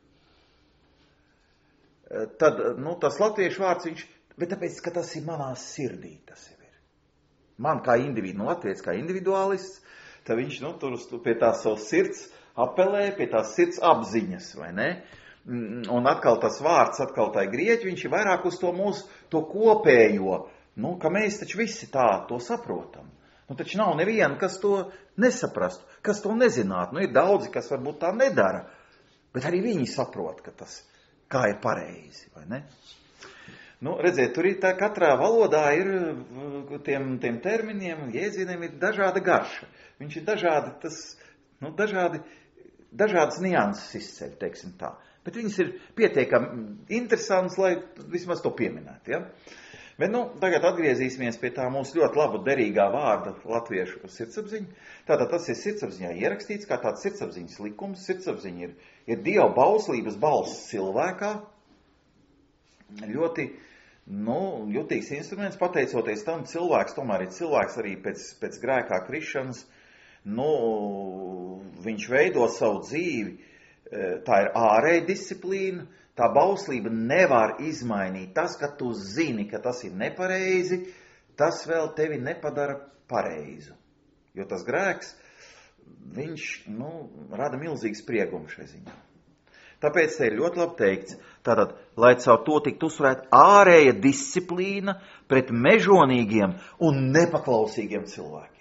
[SPEAKER 1] Tad, nu, tas latviešu vārds, viņš, bet tāpēc, ka tas ir manā sirdī, tas jau ir. Man kā individu, nu, latvietis kā individuālists, tad viņš, nu, tur pie tās savas sirds apelē, pie tās sirds apziņas, vai ne? Un atkal tas vārds, atkal tā grieķi, viņš ir vairāk uz to mūsu, to kopējo, nu, ka mēs taču visi tā to saprotam. Nu, taču nav neviena, kas to nesaprastu, kas to nezinātu. Nu, ir daudzi, kas varbūt tā nedara, bet arī viņi saprot, ka tas, kā ir pareizi, vai ne? Nu, redziet, tur ir tā, katrā valodā ir tiem, tiem terminiem, jēdzieniem ir dažāda garša. Viņš ir dažādi, tas, nu, dažādi, dažādas nianses izceļ, teiksim tā. Bet viņas ir pietiekami interesants, lai vismaz to pieminētu, ja? Bet, nu, tagad atgriezīsimies pie tā mūsu ļoti laba derīgā vārda latviešu sirdsapziņa. Tātad tas ir sirdsapziņā ierakstīts, kā tāds sirdsapziņas likums. Sirdsapziņa ir, ir Dieva bauslības balss cilvēkā. Ļoti, nu, jutīgs instruments, pateicoties tam, cilvēks tomēr ir cilvēks arī pēc, pēc grēkā krišanas, nu, viņš veido savu dzīvi, tā ir ārēja disciplīna, tā bauslība nevar izmainīt. Tas, ka tu zini, ka tas ir nepareizi, tas vēl tevi nepadara pareizu, jo tas grēks, viņš, nu, rada milzīgu spriegumu šai ziņā. Tāpēc te ir ļoti labi teikts, tātad, lai caur to tiktu uzturēt ārēja disciplīna pret mežonīgiem un nepaklausīgiem cilvēkiem.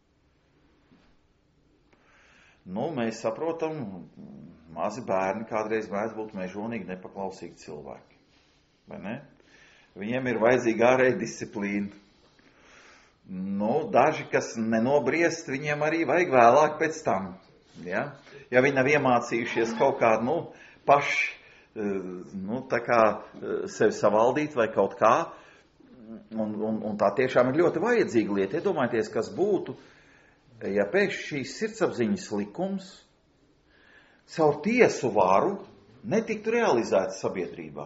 [SPEAKER 1] Nu, mēs saprotam, mazi bērni kādreiz mēdz būt mežonīgi, nepaklausīgi cilvēki. Vai ne? Viņiem ir vajadzīga ārēja disciplīna. Nu, daži, kas nenobriest, viņiem arī vajag vēlāk pēc tam. Ja, ja viņi nav iemācījušies kaut kādu, nu, paši, nu, tā kā sevi savaldīt vai kaut kā, un, un, un tā tiešām ir ļoti vajadzīga lieta. Iedomājieties, kas būtu, ja pēkšņi šīs sirdsapziņas likums caur tiesu varu netiktu realizēts sabiedrībā.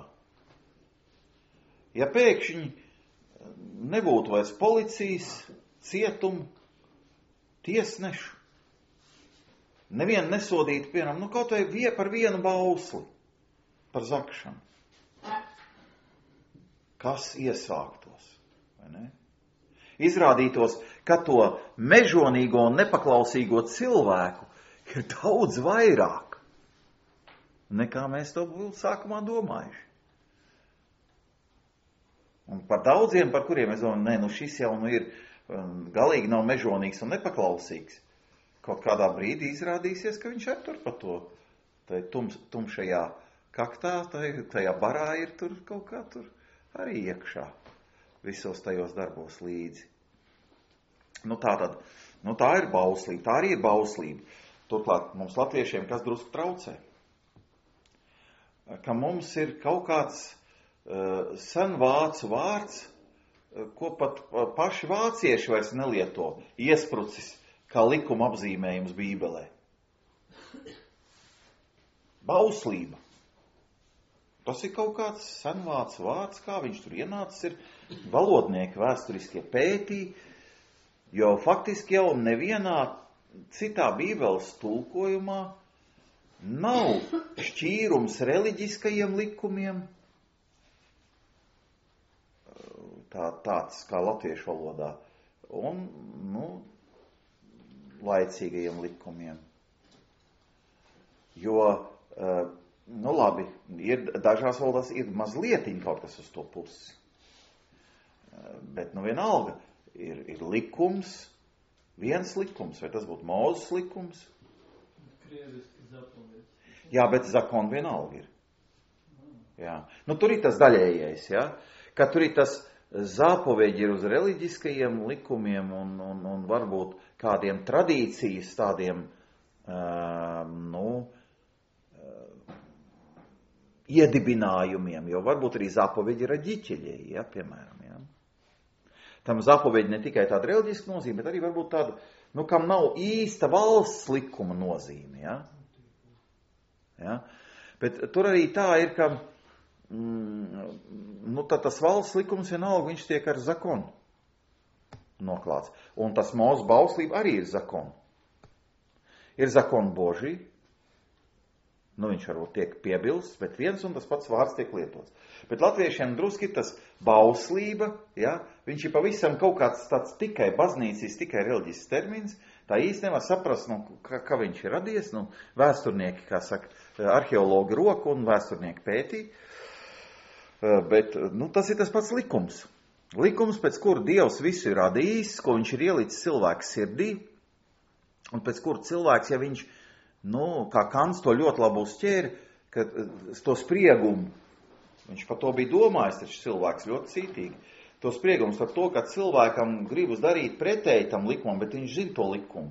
[SPEAKER 1] Ja pēkšņi nebūtu vairs policijas, cietumu, tiesnešu, nevienu nesodītu, piemēram, nu kaut vai vie par vienu bausli par zakšanu. Kas iesāktos, vai ne? Izrādītos, ka to mežonīgo un nepaklausīgo cilvēku ir daudz vairāk, nekā mēs to būtu sākumā domājuši. Un par daudziem, par kuriem es domāju, nē, nu šis jau nu ir um, galīgi nav mežonīgs un nepaklausīgs. Kaut kādā brīdī izrādīsies, ka viņš ir tur pa to, tai tum, tumšajā kaktā, tai, tajā barā ir tur kaut kā tur arī iekšā, visos tajos darbos līdzi. Nu tā tad, nu tā ir bauslība, tā arī ir bauslība. Turklāt mums latviešiem kas drusku traucē. ka mums ir kaut kāds uh, sen vācu vārds, uh, ko pat uh, paši vācieši vairs nelieto, iesprucis kā likuma apzīmējums Bībelē. Bauslība. Tas ir kaut kāds senvācu vārds, kā viņš tur ienācis, ir valodnieki vēsturiskie pētī, jo faktiski jau nevienā citā Bībeles tulkojumā nav šķīrums reliģiskajiem likumiem, tā, tāds kā latviešu valodā, un, nu, laicīgajiem likumiem. Jo, nu labi, ir, dažās valodās ir mazlietiņ kaut kas uz to pusi. Bet, nu vienalga, ir, ir likums, viens likums, vai tas būtu Mūzes likums?
[SPEAKER 4] Krieviski zapovedz.
[SPEAKER 1] Jā, bet zakon vienalga ir. Jā. Nu, tur ir tas daļējais, jā, ka tur ir tas zapoveģi ir uz reliģiskajiem likumiem un, un, un varbūt kādiem tradīcijas tādiem, uh, nu, uh, iedibinājumiem, jo varbūt arī zapoveģi ir ģiķeļie, ja, piemēram, ja. Tam zapoveģi ne tikai tāda reliģiska nozīme, bet arī varbūt tāda, nu, kam nav īsta valsts likuma nozīme, ja. Ja. Bet tur arī tā ir, ka mm, nu, tad tas valsts likums vienalga, viņš tiek ar zakonu noklāts. Un tas Mūzes bauslība arī ir zakon. Ir zakon Božī, nu viņš varbūt tiek piebilsts, bet viens un tas pats vārds tiek lietots. Bet latviešiem druski tas bauslība, ja, viņš ir pavisam kaut kāds tāds tikai baznīcīs, tikai reliģisks termins, tā īsti nevar saprast, nu, kā, kā viņš ir radies, nu, vēsturnieki, kā saka, arheologi roku un vēsturnieki pētī, bet, nu, tas ir tas pats likums. Likums, pēc kura Dievs visu ir radījis, ko viņš ir ielicis cilvēku sirdī, un pēc kura cilvēks, ja viņš, nu, kā Kants to ļoti labi uzķēra, ka to spriegumu, viņš par to bija domājis, taču cilvēks ļoti cītīgi, to spriegums par to, ka cilvēkam gribas darīt pretēji tam likumam, bet viņš zina to likumu.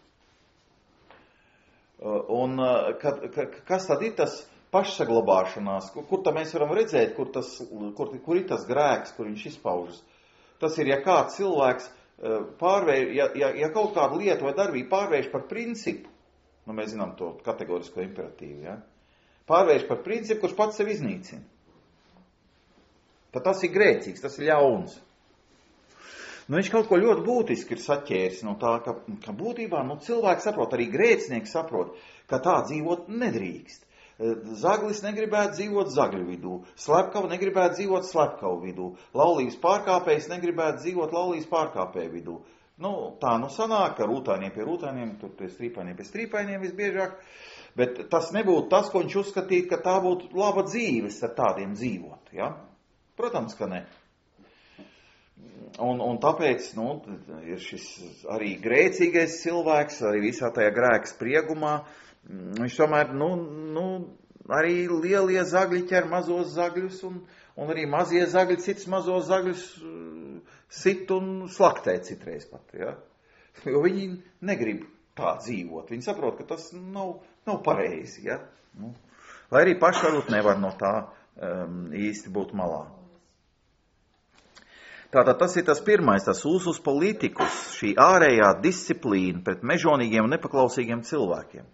[SPEAKER 1] Un kad, ka, kas tad ir tas pašsaglabāšanās, kur, kur tā mēs varam redzēt, kur, tas, kur, kur ir tas grēks, kur viņš izpaužas. Tas ir, ja kāds cilvēks pārvērš, ja, ja, ja kaut kādu lietu vai darbību pārvērš par principu, nu mēs zinām to kategorisko imperatīvu, ja? Pārvērš par principu, kurš pats sev iznīcina. Tad tas ir grēcīgs, tas ir ļauns. Nu, viņš kaut ko ļoti būtiski ir saķēris no tā, ka, ka būtībā nu, cilvēks saprot, arī grēcinieki saprot, ka tā dzīvot nedrīkst. Zaglis negribētu dzīvot zagļu vidū, slepkava negribētu dzīvot slepkavu vidū, laulības pārkāpējs negribētu dzīvot laulības pārkāpēju vidū. Nu, tā nu sanāk, ka rūtainiem pie rūtainiem, tur pie strīpainiem pie strīpainiem visbiežāk, bet tas nebūtu tas, ko viņš uzskatītu, ka tā būtu laba dzīves ar tādiem dzīvot, ja? Protams, ka ne. Un, un tāpēc, nu, ir šis arī grēcīgais cilvēks, arī visā tajā grēka spriegumā, viņš tomēr, nu, nu, arī lielie zagļi ķer mazos zagļus, un, un arī mazie zagļi cits mazos zagļus sit un slaktē citreiz pat, ja? Jo viņi negrib tā dzīvot, viņi saprot, ka tas nav, nav pareizi, ja? Nu, lai arī paši varbūt nevar no tā um, īsti būt malā. Tātad tas ir tas pirmais, tas usus politikus, šī ārējā disciplīna pret mežonīgiem un nepaklausīgiem cilvēkiem.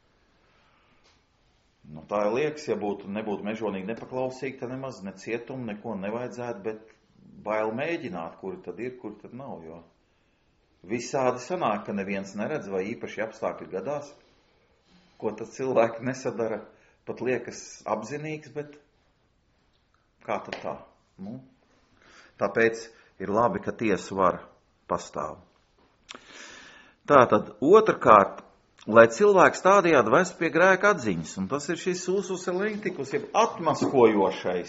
[SPEAKER 1] Nu, tā ir liekas, ja būtu, nebūtu mežonīgi nepaklausīgi, tad nemaz ne cietumu, neko nevajadzētu, bet bail mēģināt, kuri tad ir, kuri tad nav, jo visādi sanāk, ka neviens neredz vai īpaši apstākļi gadās, ko tad cilvēki nesadara, pat liekas apzinīgs, bet kā tad tā? Nu, tāpēc ir labi, ka tiesu vara pastāv. Tātad, otrkārt, lai cilvēks tādējādi vest pie grēka atziņas, un tas ir šis usus elentikus, jeb atmaskojošais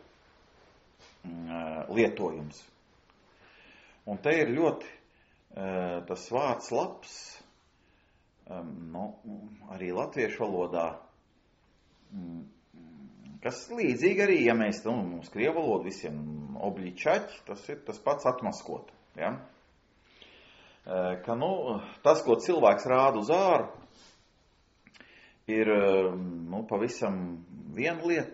[SPEAKER 1] mm, lietojums. Un te ir ļoti uh, tas vārds labs, um, nu, arī latviešu valodā, mm, kas līdzīgi arī, ja mēs, nu, mums krievu valodu visiem obličaķi, tas ir tas pats atmaskot, ja? Ka, nu, tas, ko cilvēks rāda uz āru, ir nu, pavisam viena lieta.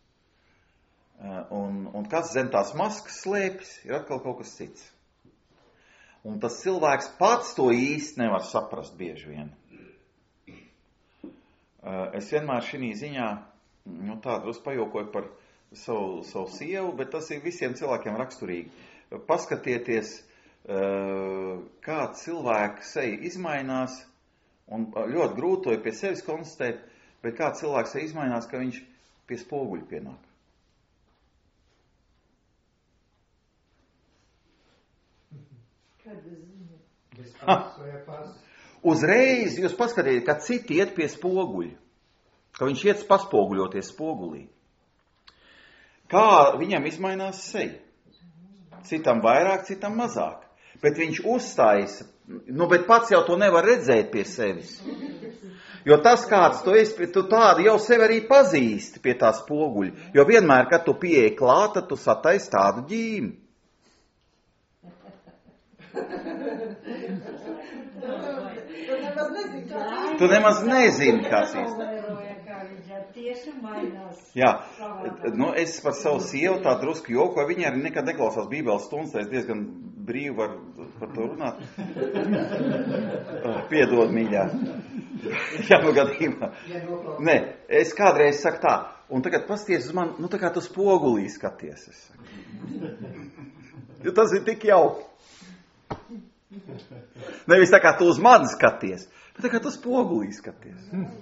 [SPEAKER 1] Un, un kas zem tās maskas slēpjas, ir atkal kaut kas cits. Un tas cilvēks pats to īsti nevar saprast bieži vien. Es vienmēr šī ziņā nu, tā drusku pajokoju par savu, savu sievu, bet tas ir visiem cilvēkiem raksturīgi. Paskatieties, kā cilvēka seja izmainās, un ļoti grūti to ir pie sevis konstatēt, bet kā cilvēks seja izmainās, ka viņš pie spoguļa pienāk. Uzreiz jūs paskatieties, ka citi iet pie spoguļa, ka viņš iet paspoguļoties spogulī. Kā viņam izmainās seja? Citam vairāk, citam mazāk. Bet viņš uzstājas, nu, bet pats jau to nevar redzēt pie sevis. Jo tas, kāds tu esi, tu tādu jau sevi arī pazīsti pie tā spoguļa. Jo vienmēr, kad tu pieeji klāta, tu sataisi tādu ģīmi. Tu nemaz nezini, kas īsti. Jā, nu es par savu sievu tā drusku joku, vai viņa arī nekad neklausās bībeles stundas, es diezgan brīvi var par to runāt. Piedod, mīļā. Jā, nu gadījumā. Nē, es kādreiz saku tā, un tagad pasties uz mani, nu tā kā tu spogulī skaties, es saku. Jo tas ir tik jauki. Nevis tā kā tu uz mani skaties, bet tā kā tu spogulī skaties.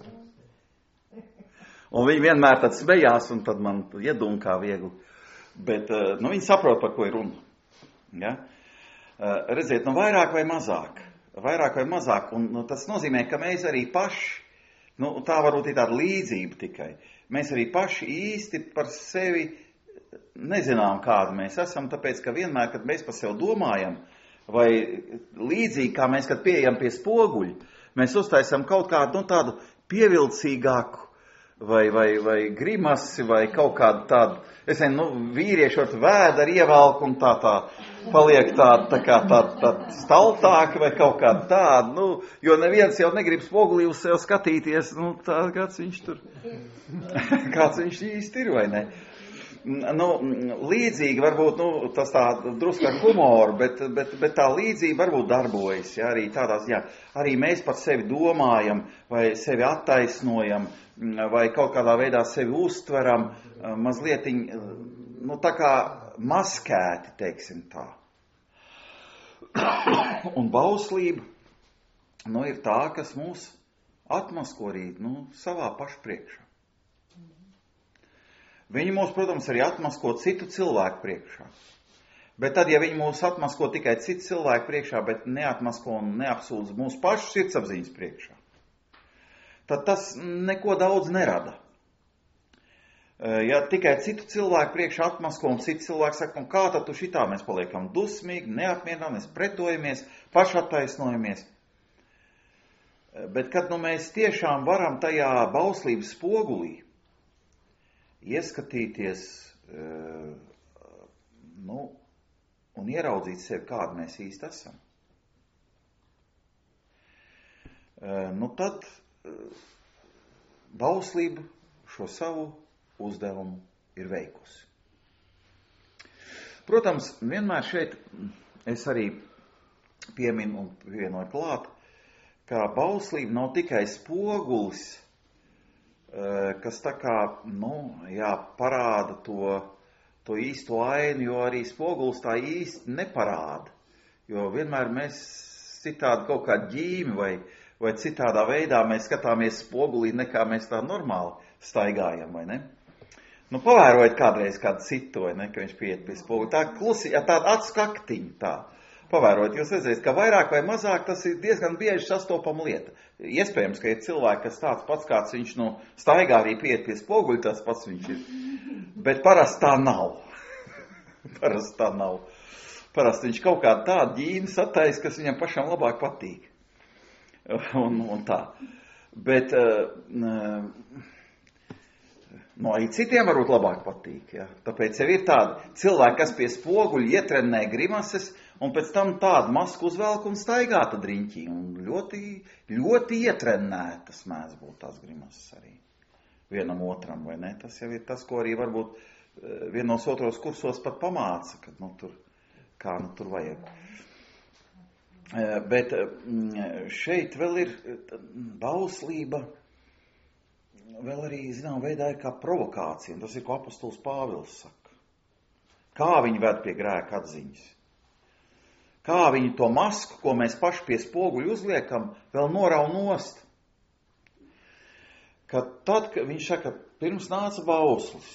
[SPEAKER 1] Un viņi vienmēr tad smējās, un tad man iedunkā viegli. Bet, nu, viņi saprot, par ko ir runa. Ja? Redziet, nu, vairāk vai mazāk. Vairāk vai mazāk. Un nu, tas nozīmē, ka mēs arī paši, nu, tā varbūt ir tāda līdzība tikai. Mēs arī paši īsti par sevi nezinām, kāda mēs esam, tāpēc, ka vienmēr, kad mēs par sevi domājam, vai līdzīgi, kā mēs, kad pieejam pie spoguļa, mēs uztaisam kaut kādu, nu, tādu pievilcīgāku, vai, vai, vai grimasi, vai kaut kādu tādu, es nezinu, nu, vīrieši ar vēderi ievelku un tā tā paliek tāda, tā kā tāda tā staltāka vai kaut kāda tāda, nu, jo neviens jau negrib spogulī uz sev skatīties, nu, tā, kāds viņš tur, kāds viņš īsti ir, vai ne? Nu, līdzīgi varbūt, nu, tas tā drusku ar humoru, bet, bet, bet tā līdzība varbūt darbojas, ja, arī tādās, jā, arī mēs par sevi domājam, vai sevi attaisnojam, vai kaut kādā veidā sevi uztveram, mazliet, nu, tā kā maskēti, teiksim tā. Un bauslība, nu, ir tā, kas mūs atmasko arī, nu, savā pašu priekšā. Viņi mūs, protams, arī atmasko citu cilvēku priekšā. Bet tad, ja viņi mūs atmasko tikai citu cilvēku priekšā, bet neatmasko un neapsūdz mūsu pašu sirdsapziņas priekšā, tad tas neko daudz nerada. Ja tikai citu cilvēku priekšā atmasko un citu cilvēku saka, un kā tad tu šitā mēs paliekam dusmīgi, neapmierināmies, pretojamies, pašattaisnojamies. Bet kad nu, mēs tiešām varam tajā bauslības spogulī ieskatīties, nu, un ieraudzīt sevi, kādu mēs īsti esam. Nu, tad bauslība šo savu uzdevumu ir veikusi. Protams, vienmēr šeit es arī pieminu un pievienoju klāt, ka bauslība nav tikai spogulis, kas tā kā, nu, jā, parāda to, to īsto ainu, jo arī spogulis tā īsti neparāda. Jo vienmēr mēs citādi kaut kā ģīmi vai, vai citādā veidā mēs skatāmies spogulī, nekā mēs tā normāli staigājam, vai ne? Nu, pavērojiet kādreiz kādu citu, vai ne, ka viņš pieiet pie spoguli. Tā klusi, ja tāda atskaktiņa tā. Pavērojiet, jūs redzēsiet, ka vairāk vai mazāk tas ir diezgan bieži sastopama lieta. Iespējams, ka ir cilvēki, kas tāds pats kāds viņš, nu, staigā arī pieiet pie spoguļa, tas pats viņš ir. Bet parasti tā nav. parasti tā nav. Parasti viņš kaut kādu tādu ģīmi satais, kas viņam pašam labāk patīk. Un, un tā. Bet uh, Nu, arī citiem varbūt labāk patīk, ja? Tāpēc jau ir tādi cilvēki, kas pie spoguļa ietrenē grimases, un pēc tam tādu masku uzvelk un staigā tad riņķī. Un ļoti, ļoti ietrenētas mēdz būt tās grimases arī. Vienam otram, vai ne? Tas jau ir tas, ko arī varbūt vienos otros kursos pat pamāca, kad, nu, tur, kā, nu, tur vajag. Bet šeit vēl ir bauslība, vēl arī, zinām, veidā ir kā provokācija, un tas ir, ko apostols Pāvils saka. Kā viņi ved pie grēka atziņas. Kā viņi to masku, ko mēs paši pie spoguļu uzliekam, vēl norau nost. Kad tad, kad viņš saka, pirms nāca bauslis,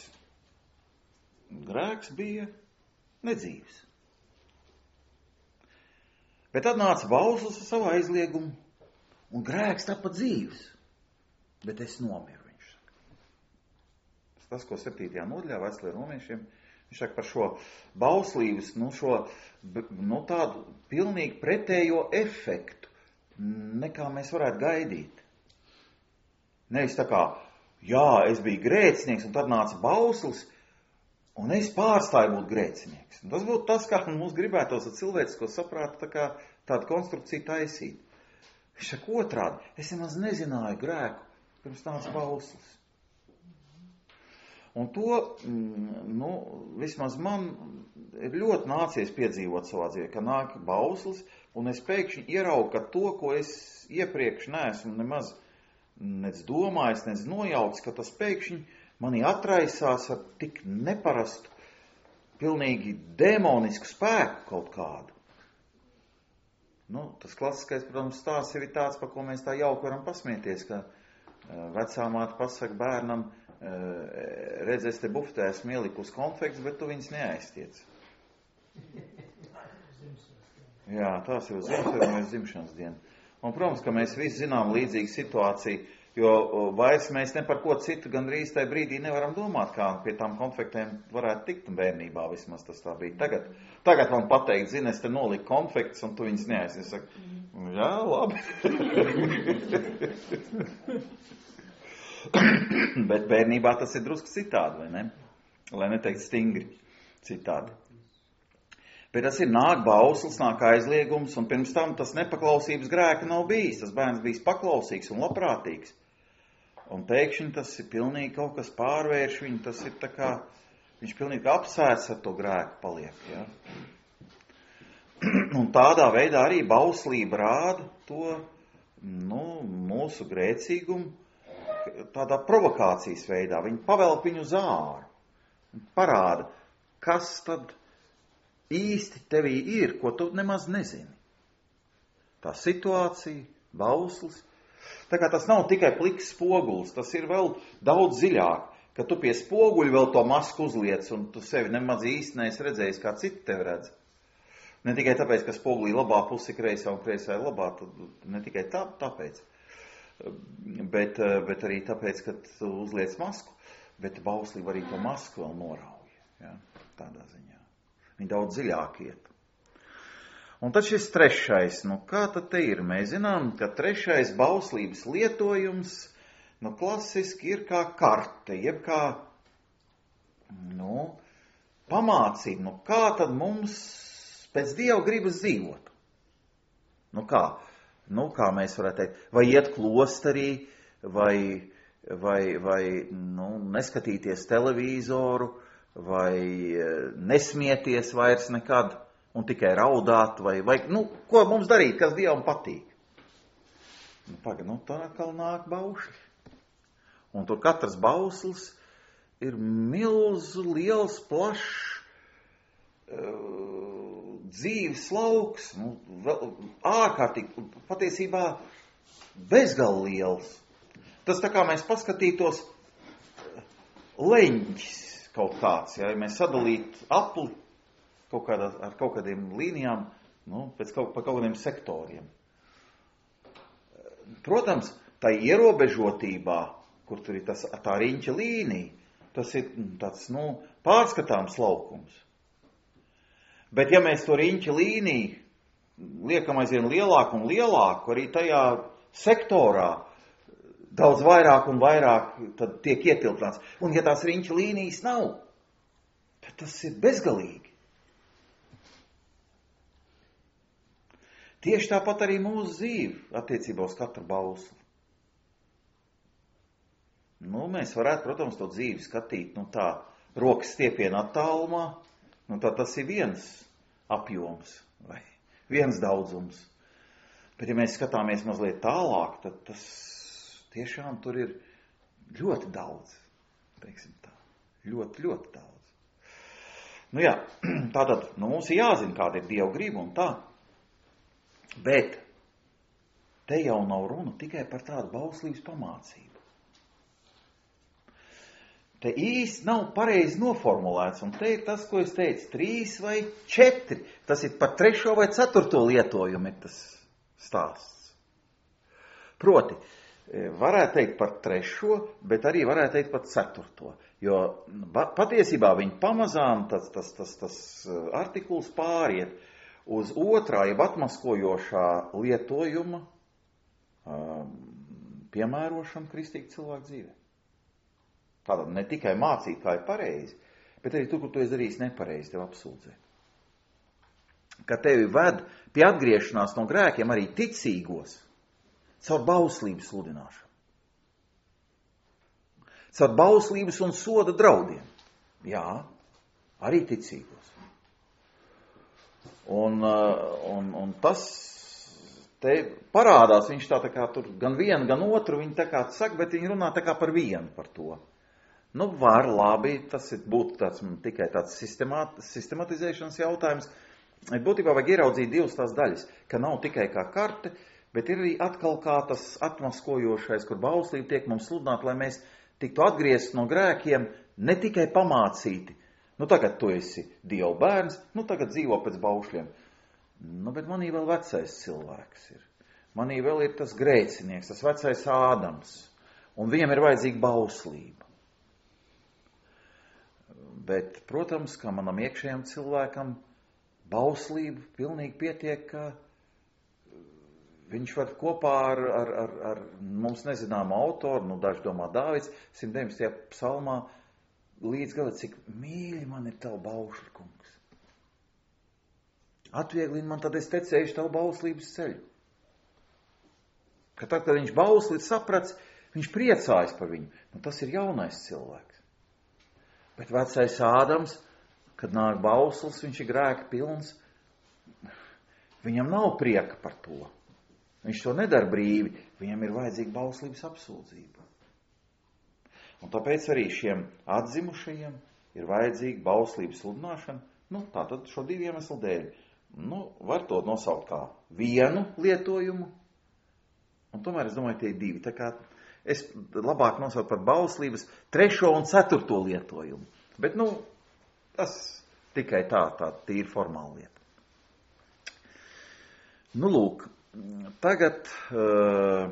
[SPEAKER 1] grēks bija nedzīvs. Bet tad nāca bauslis ar savu aizliegumu, un grēks tapa dzīvs. Bet es nomiru, viņš saka. Tas, ko septītajā nodaļā Vēstulē romiešiem, viņš saka par šo bauslības, nu, šo, nu, tādu pilnīgi pretējo efektu, nekā mēs varētu gaidīt. Nevis tā kā, jā, es biju grēcinieks, un tad nāca bauslis, un es pārstāju būt grēcinieks. Un tas būtu tas, kā mums gribētos ar cilvēcisko saprātu tā kā tādu konstrukciju taisīt. Viņš saka otrādi, es nemaz nezināju grēku, pirms nāca bauslis. Un to, nu, vismaz man ir ļoti nācies piedzīvot savā dzīvē, ka nāk bauslis, un es pēkšņi ieraugu, ka to, ko es iepriekš neesmu nemaz nec domājis, nec nojaucis, ka tas pēkšņi manī atraisās ar tik neparastu, pilnīgi demonisku spēku kaut kādu. Nu, tas klasiskais, protams, stāsts ir tāds, par ko mēs tā jauki varam pasmieties, ka vecā māte pasaka bērnam, redz, es te buftē esmu ielikus konfekts, bet tu viņas neaiztiec. Jā, tās ir uz Ziemassvētku vai dzimšanas dienu. Un, protams, ka mēs visi zinām līdzīgu situāciju, jo vairs mēs ne par ko citu gandrīz tajā brīdī nevaram domāt, kā pie tām konfektēm varētu tikt, un bērnībā vismaz tas tā bija. Tagad, tagad man pateikt, zini, es te noliku konfekts, un tu viņas neaiztiec. Es saku, jā, labi. Bet bērnībā tas ir drusku citādi, vai ne? Lai neteikt stingri citādi. Bet tas ir nāk bauslis, nāk aizliegums, un pirms tam tas nepaklausības grēka nav bijis. Tas bērns bijis paklausīgs un labprātīgs. Un pēkšņi tas ir pilnīgi kaut kas pārvērš viņu, tas ir tā kā, viņš pilnīgi apsēts ar to grēku paliek, ja? Un tādā veidā arī bauslība rāda to, nu, mūsu grēcīgumu, tādā provokācijas veidā. Viņi pavelk viņu uz āru, parāda, kas tad īsti tevī ir, ko tu nemaz nezini. Tā situācija, bauslis. Tā kā tas nav tikai pliks spogulis, tas ir vēl daudz dziļāk, ka tu pie spoguļa vēl to masku uzliec, un tu sevi nemaz īsti neesi redzējis, kā citi tevi redz. Ne tikai tāpēc, ka spogulī labā pusi kreisā un kreisā ir labā, ne tikai tā, tāpēc, bet, bet arī tāpēc, ka tu uzliec masku, bet bauslība arī to masku vēl norauja, ja? Tādā ziņā. Viņi daudz dziļāk iet. Un tad šis trešais, nu kā tad te ir? Mēs zinām, ka trešais bauslības lietojums, nu klasiski ir kā karte, jeb kā, nu, pamācība, nu kā tad mums pēc Dieva gribas dzīvot? Nu kā? Nu kā mēs varētu teikt? Vai iet klosterī, vai, vai, vai nu, neskatīties televizoru, vai nesmieties vairs nekad un tikai raudāt, vai, vai nu, ko mums darīt, kas Dievam patīk. Nu, paga, nu, tā atkal nāk baušļi. Un tur katrs bauslis ir milzu, liels, plašs, uh, dzīves lauks, nu, vēl, ārkārtīgi, patiesībā bezgalīgi liels. Tas tā kā mēs paskatītos leņķis kaut kāds, ja, ja mēs sadalītu apli kaut kādā, ar kaut kādiem līnijām, nu, pēc kaut, pa kaut kādiem sektoriem. Protams, tā ierobežotībā, kur tur ir tas, tā riņķa līnija, tas ir tāds, nu, pārskatāms laukums. Bet ja mēs to riņķa līniju liekam aizvien lielāku un lielāku, arī tajā sektorā daudz vairāk un vairāk tad tiek ietilpināts. Un ja tās riņķa līnijas nav, tad tas ir bezgalīgi. Tieši tāpat arī mūsu dzīve attiecībā uz katru bausli. Nu, mēs varētu, protams, to dzīvi skatīt, nu tā, rokas stiepiena attālumā, nu tā tas ir viens apjoms vai viens daudzums. Bet ja mēs skatāmies mazliet tālāk, tad tas tiešām tur ir ļoti daudz, teiksim tā, ļoti, ļoti daudz. Nu jā, tātad, nu mums ir jāzina, kāda ir Dieva griba un tā, bet te jau nav runa tikai par tādu bauslības pamācību. Te īsti nav pareizi noformulēts, un te ir tas, ko es teicu, trīs vai četri. Tas ir par trešo vai ceturto lietojumu ir tas stāsts. Proti, varētu teikt par trešo, bet arī varētu teikt par ceturto. Jo patiesībā viņi pamazām tas, tas, tas, tas artikuls pāriet uz otrā, jeb atmaskojošā lietojuma um, piemērošanu kristīgu cilvēku dzīvē. Tātad ne tikai mācīt, kā ir pareizi, bet arī tur, kur tu esi darījis nepareizi, tev apsūdzē. Ka tevi ved pie atgriešanās no grēkiem arī ticīgos, caur bauslības sludināšanu. Caur bauslības un soda draudiem. Jā, arī ticīgos. Un, un, un tas te parādās, viņš tā, tā kā tur gan vienu, gan otru, viņi tā kā saka, bet viņi runā tā kā par vienu par to. Nu, var, labi, tas ir, būtu tāds, tikai tāds sistemat, sistematizēšanas jautājums. Būtībā vajag ieraudzīt divas tās daļas, ka nav tikai kā karte, bet ir arī atkal kā tas atmaskojošais, kur bauslība tiek mums sludināt, lai mēs tiktu atgriezti no grēkiem, ne tikai pamācīti. Nu, tagad tu esi Dieva bērns, nu, tagad dzīvo pēc baušļiem. Nu, bet manī vēl vecais cilvēks ir. Manī vēl ir tas grēcinieks, tas vecais Ādams, un viņam ir vajadzīga bauslība. Bet, protams, ka manam iekšējam cilvēkam bauslība pilnīgi pietiek, ka viņš var kopā ar, ar, ar, ar mums nezināmu autoru, nu daži domā Dāvids, simt deviņdesmitajā psalmā, līdz gala, cik mīļi man ir tavu baušļu, kungs. Atvieglini man, tad es tecējuši tavu bauslības ceļu. Ka tad, kad viņš bausli saprats, viņš priecājas par viņu. Nu, tas ir jaunais cilvēks. Bet vecais Ādams, kad nāk bauslis, viņš ir grēka pilns, viņam nav prieka par to. Viņš to nedara brīvi, viņam ir vajadzīga bauslības apsūdzība. Un tāpēc arī šiem atzimušajiem ir vajadzīga bauslības sludināšana, nu, tātad šo divu iemeslu dēļ. Nu, var to nosaukt kā vienu lietojumu, un tomēr es domāju, tie ir divi. Tā kā es labāk nosaukt par bauslības trešo un ceturto lietojumu. Bet, nu, tas tikai tā, tā tīri formāla lieta. Nu, lūk, tagad uh,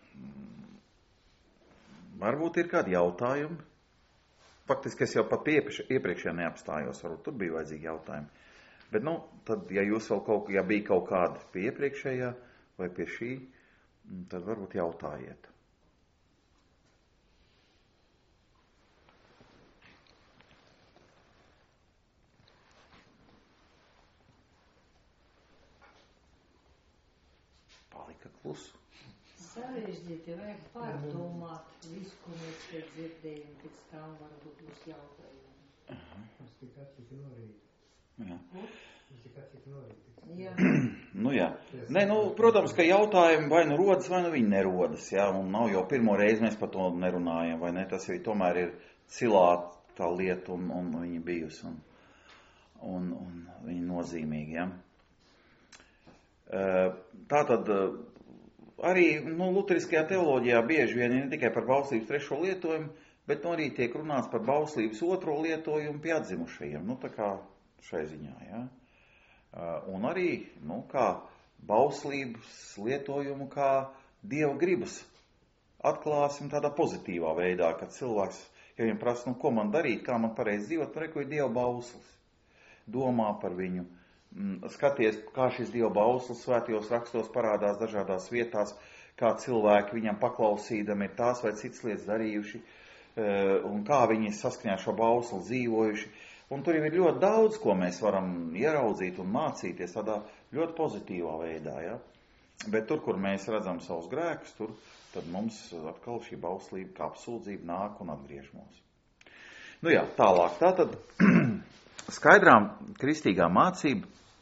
[SPEAKER 1] varbūt ir kādi jautājumi. Faktiski es jau pat iepriekšējā neapstājos, varbūt tur bija vajadzīgi jautājumi. Bet, nu, tad, ja jūs vēl kaut, ja bija kaut kādi pie iepriekšējā vai pie šī, tad varbūt jautājiet. Klusu.
[SPEAKER 5] Sarežģīti, vajag pārdomāt visu, ko mēs te dzirdējam, pēc tam varbūt būs jautājumi.
[SPEAKER 6] Mums tik atcīti norīt.
[SPEAKER 1] Jā.
[SPEAKER 6] Mums tik atcīti norīt.
[SPEAKER 5] Jā.
[SPEAKER 1] Nu jā. Nē, nu, protams, ka jautājumi vai nu rodas, vai nu viņi nerodas, jā, un nav jau pirmo reizi mēs par to nerunājam, vai ne, tas jau tomēr ir cilāta lieta, un, un viņi bijusi, un, un, un viņi nozīmīgi, jā. Tātad arī nu, luteriskajā teoloģijā bieži vien ne tikai par bauslības trešo lietojumu, bet nu, arī tiek runāts par bauslības otro lietojumu pie atzimušajiem, nu tā kā šai ziņā, ja. Un arī, nu, kā bauslības lietojumu, kā Dieva gribas atklāsim tādā pozitīvā veidā, kad cilvēks, ja viņam prasa, nu, ko man darīt, kā man pareizi dzīvot, par ko ir Dieva bauslis, domā par viņu, skaties, kā šis Dieva bauslis svētajos rakstos parādās dažādās vietās, kā cilvēki viņam paklausīdami ir tās vai citas lietas darījuši, un kā viņi saskaņā šo bausli dzīvojuši. Un tur jau ir ļoti daudz, ko mēs varam ieraudzīt un mācīties tādā ļoti pozitīvā veidā. Ja? Bet tur, kur mēs redzam savus grēkus, tur tad mums atkal šī bauslība kā apsūdzība nāk un atgriež mūs. Nu jā, tālāk. Tātad skaidrām kristīgā mācība.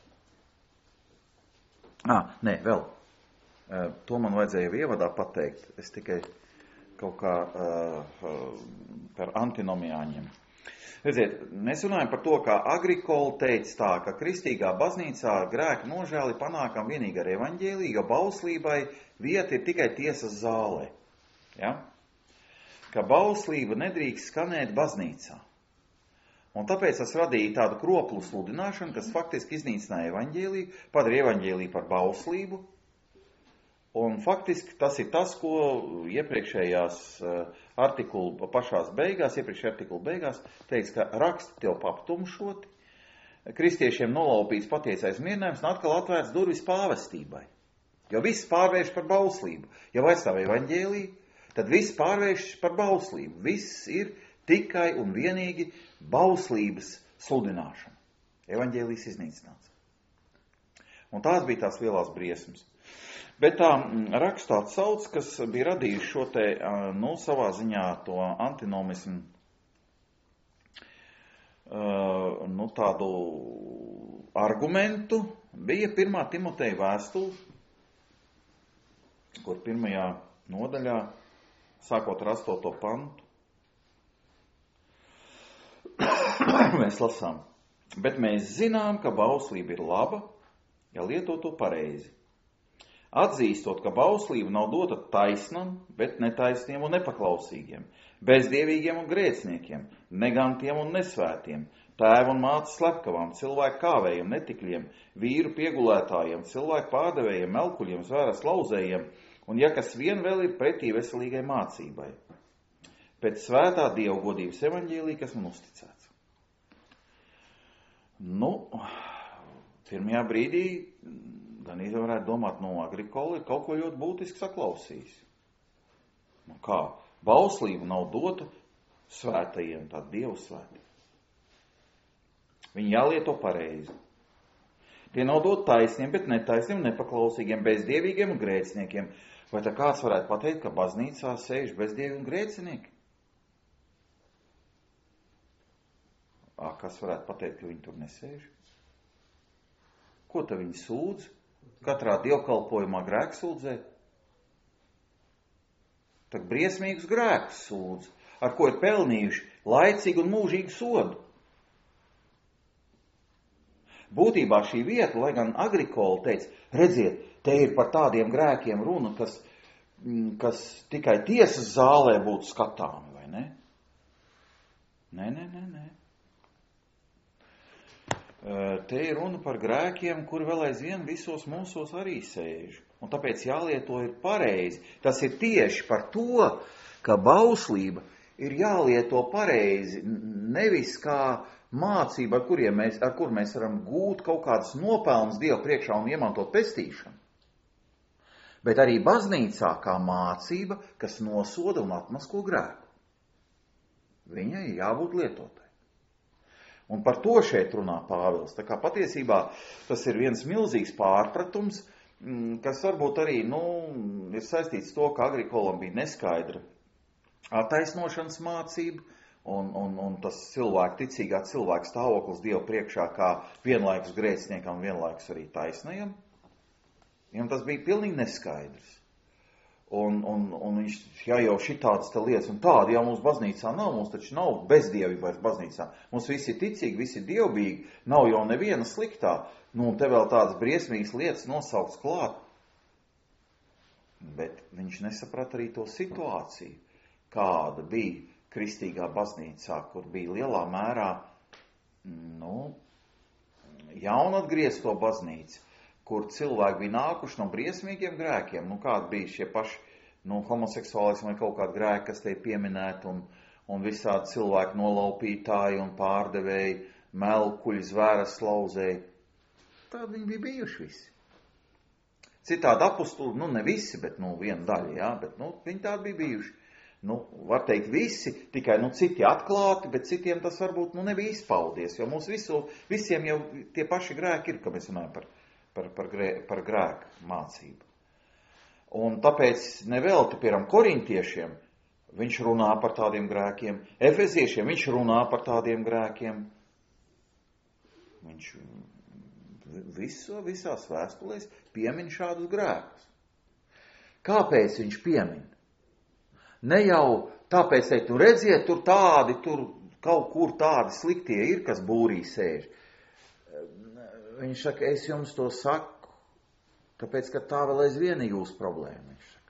[SPEAKER 1] Ā, nē, vēl. To man vajadzēja jau ievadā pateikt. Es tikai kaut kā uh, par antinomiāņiem. Redziet, mēs runājam par to, kā Agrikola teica tā, ka kristīgā baznīcā grēka nožēli panākam vienīgi ar evaņģēliju, jo bauslībai vieta ir tikai tiesas zālē. Ja? Ka bauslība nedrīkst skanēt baznīcā. Un tāpēc tas radīja tādu kroplu sludināšanu, kas faktiski iznīcināja evaņģēliju, padarīja evaņģēliju par bauslību. Un faktiski tas ir tas, ko iepriekšējās artikulu pašās beigās, iepriekšējā artikulu beigās teiks, ka raksti tev paptumšoti, kristiešiem nolaupīts patiesais mierinājums un atkal atvērts durvis pāvestībai. Jo viss pārvērš par bauslību. Ja aizstāv evaņģēliju, tad viss pārvērš par bauslību. Viss ir tikai un vienīgi bauslības sludināšana. Evaņģēlijs iznīcināts. Un tās bija tās lielās briesmas. Bet tā rakstā atsauc, kas bija radījuši šo te, nu, savā ziņā to antinomismu, nu, tādu argumentu, bija pirmā Timoteja vēstule, kur pirmajā nodaļā, sākot ar astoto pantu, mēs lasām. Bet mēs zinām, ka bauslība ir laba, ja lieto to pareizi. Atzīstot, ka bauslība nav dota taisnam, bet netaisniem un nepaklausīgiem, bezdievīgiem un grēciniekiem, negantiem un nesvētiem, tēvu un mātes slepkavām, cilvēku kāvējiem, netikļiem, vīru piegulētājiem, cilvēku pārdevējiem, melkuļiem, zvēras lauzējiem, un ja kas vien vēl ir pretī veselīgai mācībai. Pēc svētā Dieva godības evaņģēlija, kas man uzticēts. Nu, pirmajā brīdī gan īsti varētu domāt, no Agrikola ir kaut ko ļoti būtiski saklausījis. Nu kā? Bauslība nav dota svētajiem, tā Dievu svētiem. Viņi jālieto pareizi. Tie nav dot taisniem, bet netaisniem, nepaklausīgiem, bezdievīgiem un grēciniekiem. Vai tā kāds varētu pateikt, ka baznīcā sēž bezdievi un grēcinieki? Ā, kas varētu pateikt, ka viņi tur nesēž? Ko tad viņi sūdz? Katrā dievkalpojumā grēku sūdzē? Tak briesmīgus grēkus sūdz, ar ko ir pelnījuši laicīgu un mūžīgu sodu. Būtībā šī vieta, lai gan Agrikola teica, redziet, te ir par tādiem grēkiem runa, kas, kas tikai tiesas zālē būtu skatāmi, vai ne? Nē, nē, nē, nē. Te ir runa par grēkiem, kuri vēl aizvien visos mūsos arī sēž. Un tāpēc jālieto ir pareizi. Tas ir tieši par to, ka bauslība ir jālieto pareizi, nevis kā mācība, ar, kuriem mēs, ar kur mēs varam gūt kaut kādas nopelnas Dievu priekšā un iemantot pestīšanu. Bet arī baznīcā kā mācība, kas nosoda un atmasko grēku. Viņai jābūt lietotai. Un par to šeit runā Pāvils. Tā kā patiesībā tas ir viens milzīgs pārpratums, kas varbūt arī, nu, ir saistīts to, ka Agrikolam bija neskaidra attaisnošanas mācība, un, un, un tas cilvēku, ticīgā cilvēka stāvoklis Dievu priekšā kā vienlaikus grēciniekam, vienlaikus arī taisnajam. Viņam tas bija pilnīgi neskaidrs. Un, un, un viņš, ja jau šitādas te lietas un tādi, ja mums baznīcā nav, mums taču nav bezdievi vairs baznīcā. Mums visi ir ticīgi, visi ir dievbīgi, nav jau neviena sliktā. Nu, un te vēl tādas briesmīgas lietas nosaukts klāt. Bet viņš nesaprata arī to situāciju, kāda bija kristīgā baznīcā, kur bija lielā mērā, nu, jaunatgriezto baznīca, kur cilvēki bija nākuši no briesmīgiem grēkiem, nu kādi bija šie paši, nu, homoseksuālismi vai kaut kādi grēki, kas te ir pieminēti, un, un visādi cilvēki nolaupītāji un pārdevēji, melkuļi, zvēras lauzēji. Tādi viņi bija bijuši visi. Citādi apustuli, nu ne visi, bet nu viena daļa, jā, bet nu viņi tādi bija bijuši. Nu, var teikt visi, tikai nu citi atklāti, bet citiem tas varbūt nu nebija izpaudies, jo mums visu, visiem jau tie paši grēki ir, ka mēs runājam par, par, par, grē, par grēku mācību. Un tāpēc nevelti, piemēram, korintiešiem, viņš runā par tādiem grēkiem, efeziešiem viņš runā par tādiem grēkiem. Viņš viso, visās vēstulēs piemin šādus grēkus. Kāpēc viņš piemin? Ne jau tāpēc teikt, nu redziet, tur tādi, tur kaut kur tādi sliktie ir, kas būrī sēž. Viņš saka, es jums to saku, tāpēc, ka tā vēl aizvien ir jūsu problēma. Viņš saka.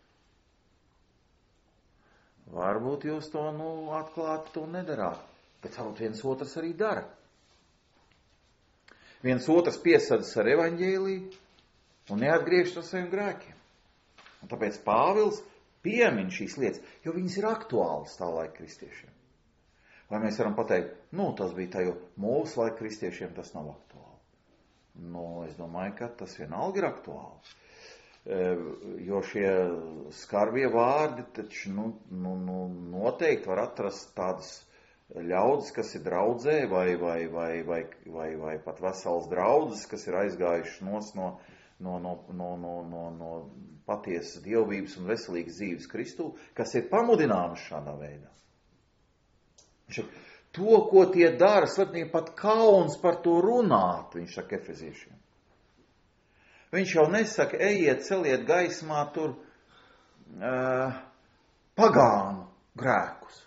[SPEAKER 1] Varbūt jūs to, nu, atklāti to nedarāt, bet varbūt viens otrs arī dara. Viens otrs piesadzas ar evaņģēliju un neatgriežas ar saviem grēkiem. Un tāpēc Pāvils piemin šīs lietas, jo viņas ir aktuālas tā laika kristiešiem. Vai mēs varam pateikt, nu, tas bija tā, jo mūsu laika kristiešiem tas nav aktuāli. Nu, es domāju, ka tas vienalga ir aktuāli. E, jo šie skarbie vārdi, taču, nu, nu, nu, noteikti var atrast tādas ļaudis, kas ir draudzē, vai, vai, vai, vai, vai, vai pat vesels draudzes, kas ir aizgājuši nos no no, no, no, no, no, no patiesas dievības un veselīgas dzīves Kristū, kas ir pamudināmas šādā veidā. Viņš saka, to, ko tie dara, svētnīgi pat kauns par to runāt, viņš saka efeziešiem. Viņš jau nesaka, ejiet, celiet gaismā tur uh, pagānu grēkus.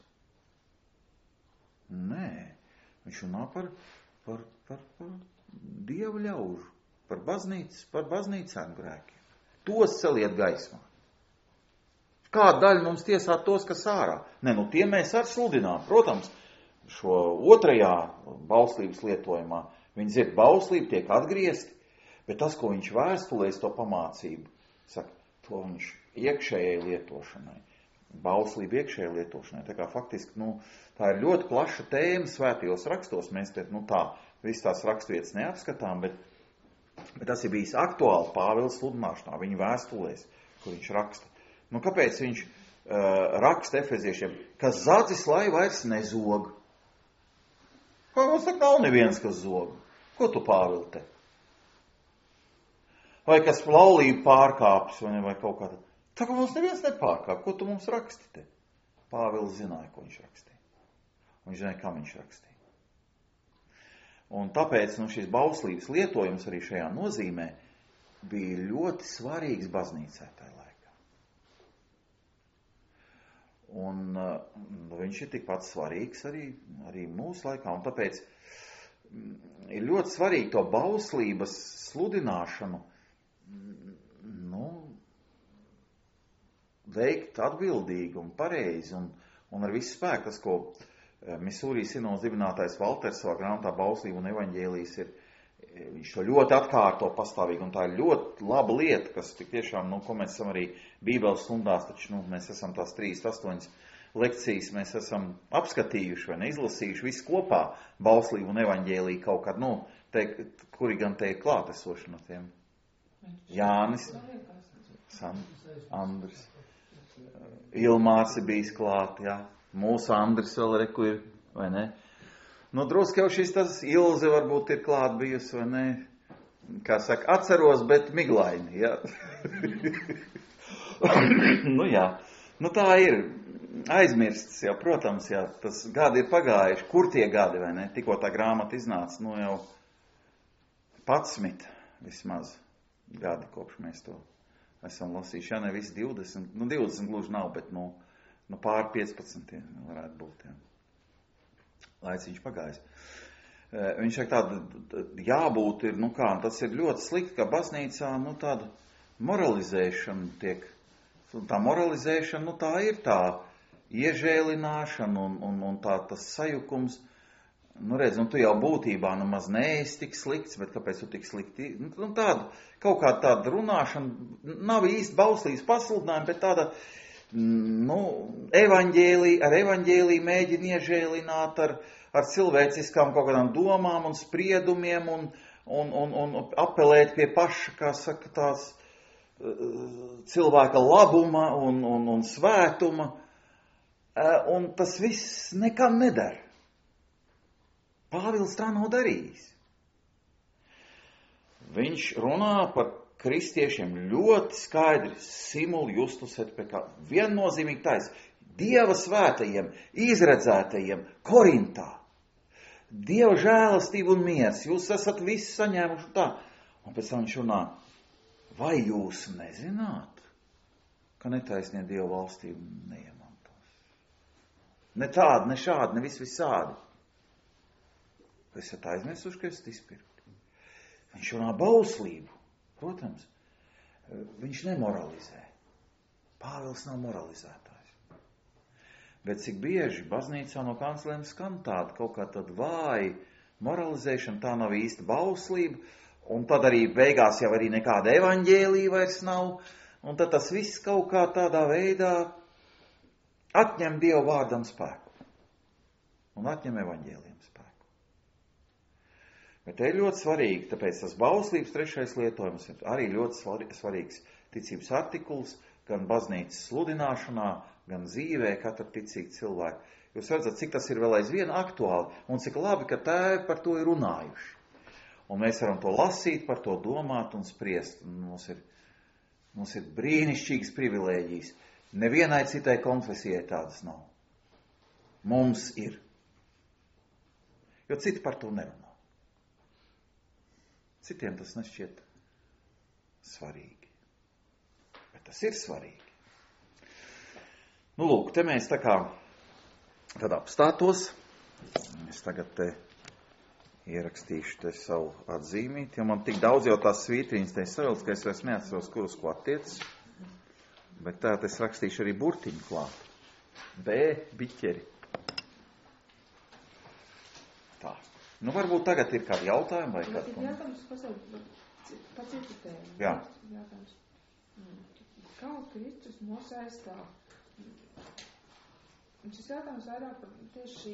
[SPEAKER 1] Nē, viņš runā par, par, par, par dievu ļaužu, par baznīcas, par baznīcām grēkiem. Tos celiet gaismā. Kāda daļa mums tiesāt tos, kas ārā? Ne, nu tie mēs ar sludinām. Protams, šo otrajā bauslības lietojumā viņi dzird bauslību, tiek atgriezti, bet tas, ko viņš vēstulēs to pamācību, saka, to viņš iekšējai lietošanai. Bauslība iekšējai lietošanai. Tā kā faktiski, nu, tā ir ļoti plaša tēma svētajos rakstos. Mēs te, nu tā, viss tās rakstvietas neapskatām, bet, bet tas ir bijis aktuāli Pāvila sludināšanā, viņa vēstulēs, kur viņš raksta. Nu, kāpēc viņš uh, raksta efeziešiem, ka zadzis lai vairs nezog? Kā mums saka, nav neviens, kas zog. Ko tu, Pāvil, te? Vai kas laulību pārkāpis, vai, ne, vai kaut kā tā. Tā kā mums neviens nepārkāp, ko tu mums raksti te? Pāvils zināja, ko viņš rakstīja. Un viņš zināja, kā viņš rakstīja. Un tāpēc, nu, šis bauslības lietojums arī šajā nozīmē bija ļoti svarīgs baznīcai tajā laikā. Un nu, viņš ir tikpat svarīgs arī, arī mūsu laikā. Un tāpēc ir ļoti svarīgi to bauslības sludināšanu, nu, veikt atbildīgi un pareizi un, un ar visu spēku. Tas, ko Misūrī sinodas dibinātājs Valters savā grāmatā Bauslība un evaņģēlijas ir, viņš to ļoti atkārto pastāvīgi, un tā ir ļoti laba lieta, kas tik tiešām, nu, ko mēs esam arī Bībeles stundās, taču, nu, mēs esam tās trīs, astoņas lekcijas, mēs esam apskatījuši vai neizlasījuši visu kopā Bauslību un evaņģēliju kaut kad, nu, te, kuri gan te ir klātesoši no tiem? Jānis, Sandrs, Andris. Ilmārs ir bijis klāt, jā. Mūsu Andris vēl reku ir, vai ne? Nu, drusku jau šis tas Ilze varbūt ir klāt bijusi, vai ne? Kā saka, atceros, bet miglaini, jā. Nu, jā. Nu, tā ir. Aizmirsts jau, protams, jā. Tas gadi ir pagājuši. Kur tie gadi, vai ne? Tikko tā grāmata iznāca, nu jau patsmit vismaz gadi, kopš mēs to esam lasījuši. Jā, ne visi divdesmit, nu divdesmit gluži nav, bet nu, nu pār piecpadsmit varētu būt, jā. Laiciņš pagājis. Viņš saka tāda, jābūt ir, nu kā, tas ir ļoti slikti, ka baznīcā, nu tāda moralizēšana tiek, tā moralizēšana, nu tā ir tā iežēlināšana un, un, un tā tas sajukums. Nu, redz, nu, tu jau būtībā nu maz neesi tik slikts, bet kāpēc tu tik slikti? Nu, tāda, kaut kā tāda runāšana, nav īsti bauslības pasludinājuma, bet tāda, nu, evaņģēlī, ar evaņģēlī mēģina iežēlināt ar, ar cilvēciskām kaut kādām domām un spriedumiem un, un, un, un apelēt pie paša, kā saka, tās cilvēka labuma un, un, un svētuma, un tas viss nekam nedara. Pāvils tā nav darījis. Viņš runā par kristiešiem ļoti skaidri, simul justus et peccatus, viennozīmīgi taisa, Dieva svētajiem, izredzētajiem, Korintā. Dieva žēlastība un miers, jūs esat visi saņēmuši tā. Un pēc tam viņš runā, vai jūs nezināt, ka netaisnie Dieva valstību neiemantos? Ne tādi, ne šādi, ne vis visādi. Vai esat aizmirsuši, ka esat izpirkti? Viņš runā bauslību, protams. Viņš nemoralizē. Pāvils nav moralizētājs. Bet cik bieži baznīcā no kancliem skan tāda kaut kā tāda vāja moralizēšana, tā nav īsta bauslība, un tad arī beigās jau arī nekāda evaņģēlija vairs nav, un tad tas viss kaut kā tādā veidā atņem Dievu vārdam spēku, un atņem evaņģēlijam spēku. Bet te ir ļoti svarīgi, tāpēc tas bauslības trešais lietojums ir arī ļoti svarīgs ticības artikuls, gan baznīcas sludināšanā, gan dzīvē katra ticīga cilvēka. Jūs redzat, cik tas ir vēl aizvien aktuāli, un cik labi, ka tēvi par to ir runājuši. Un mēs varam to lasīt, par to domāt un spriest. Un mums ir, mums ir brīnišķīgas privilēģijas. Nevienai citai konfesijai tādas nav. Mums ir. Jo citi par to nerunā. Citiem tas nešķiet svarīgi. Bet tas ir svarīgi. Nu, lūk, te mēs tā kā tad apstātos. Es tagad te ierakstīšu te savu atzīmīt, jo man tik daudz jau tās svītriņas te savilts, ka es vairs neatceros, kurus ko attiecas. Bet tā es rakstīšu arī burtiņu klāt. B, biķeri. Tā. Nu, varbūt tagad ir kādi jautājumi vai kādi?
[SPEAKER 2] Ir jautājums par citu tēmu.
[SPEAKER 1] Jā.
[SPEAKER 2] Jautājums. Kā Kristus mūs aizstāv? Un šis jautājums vairāk par tieši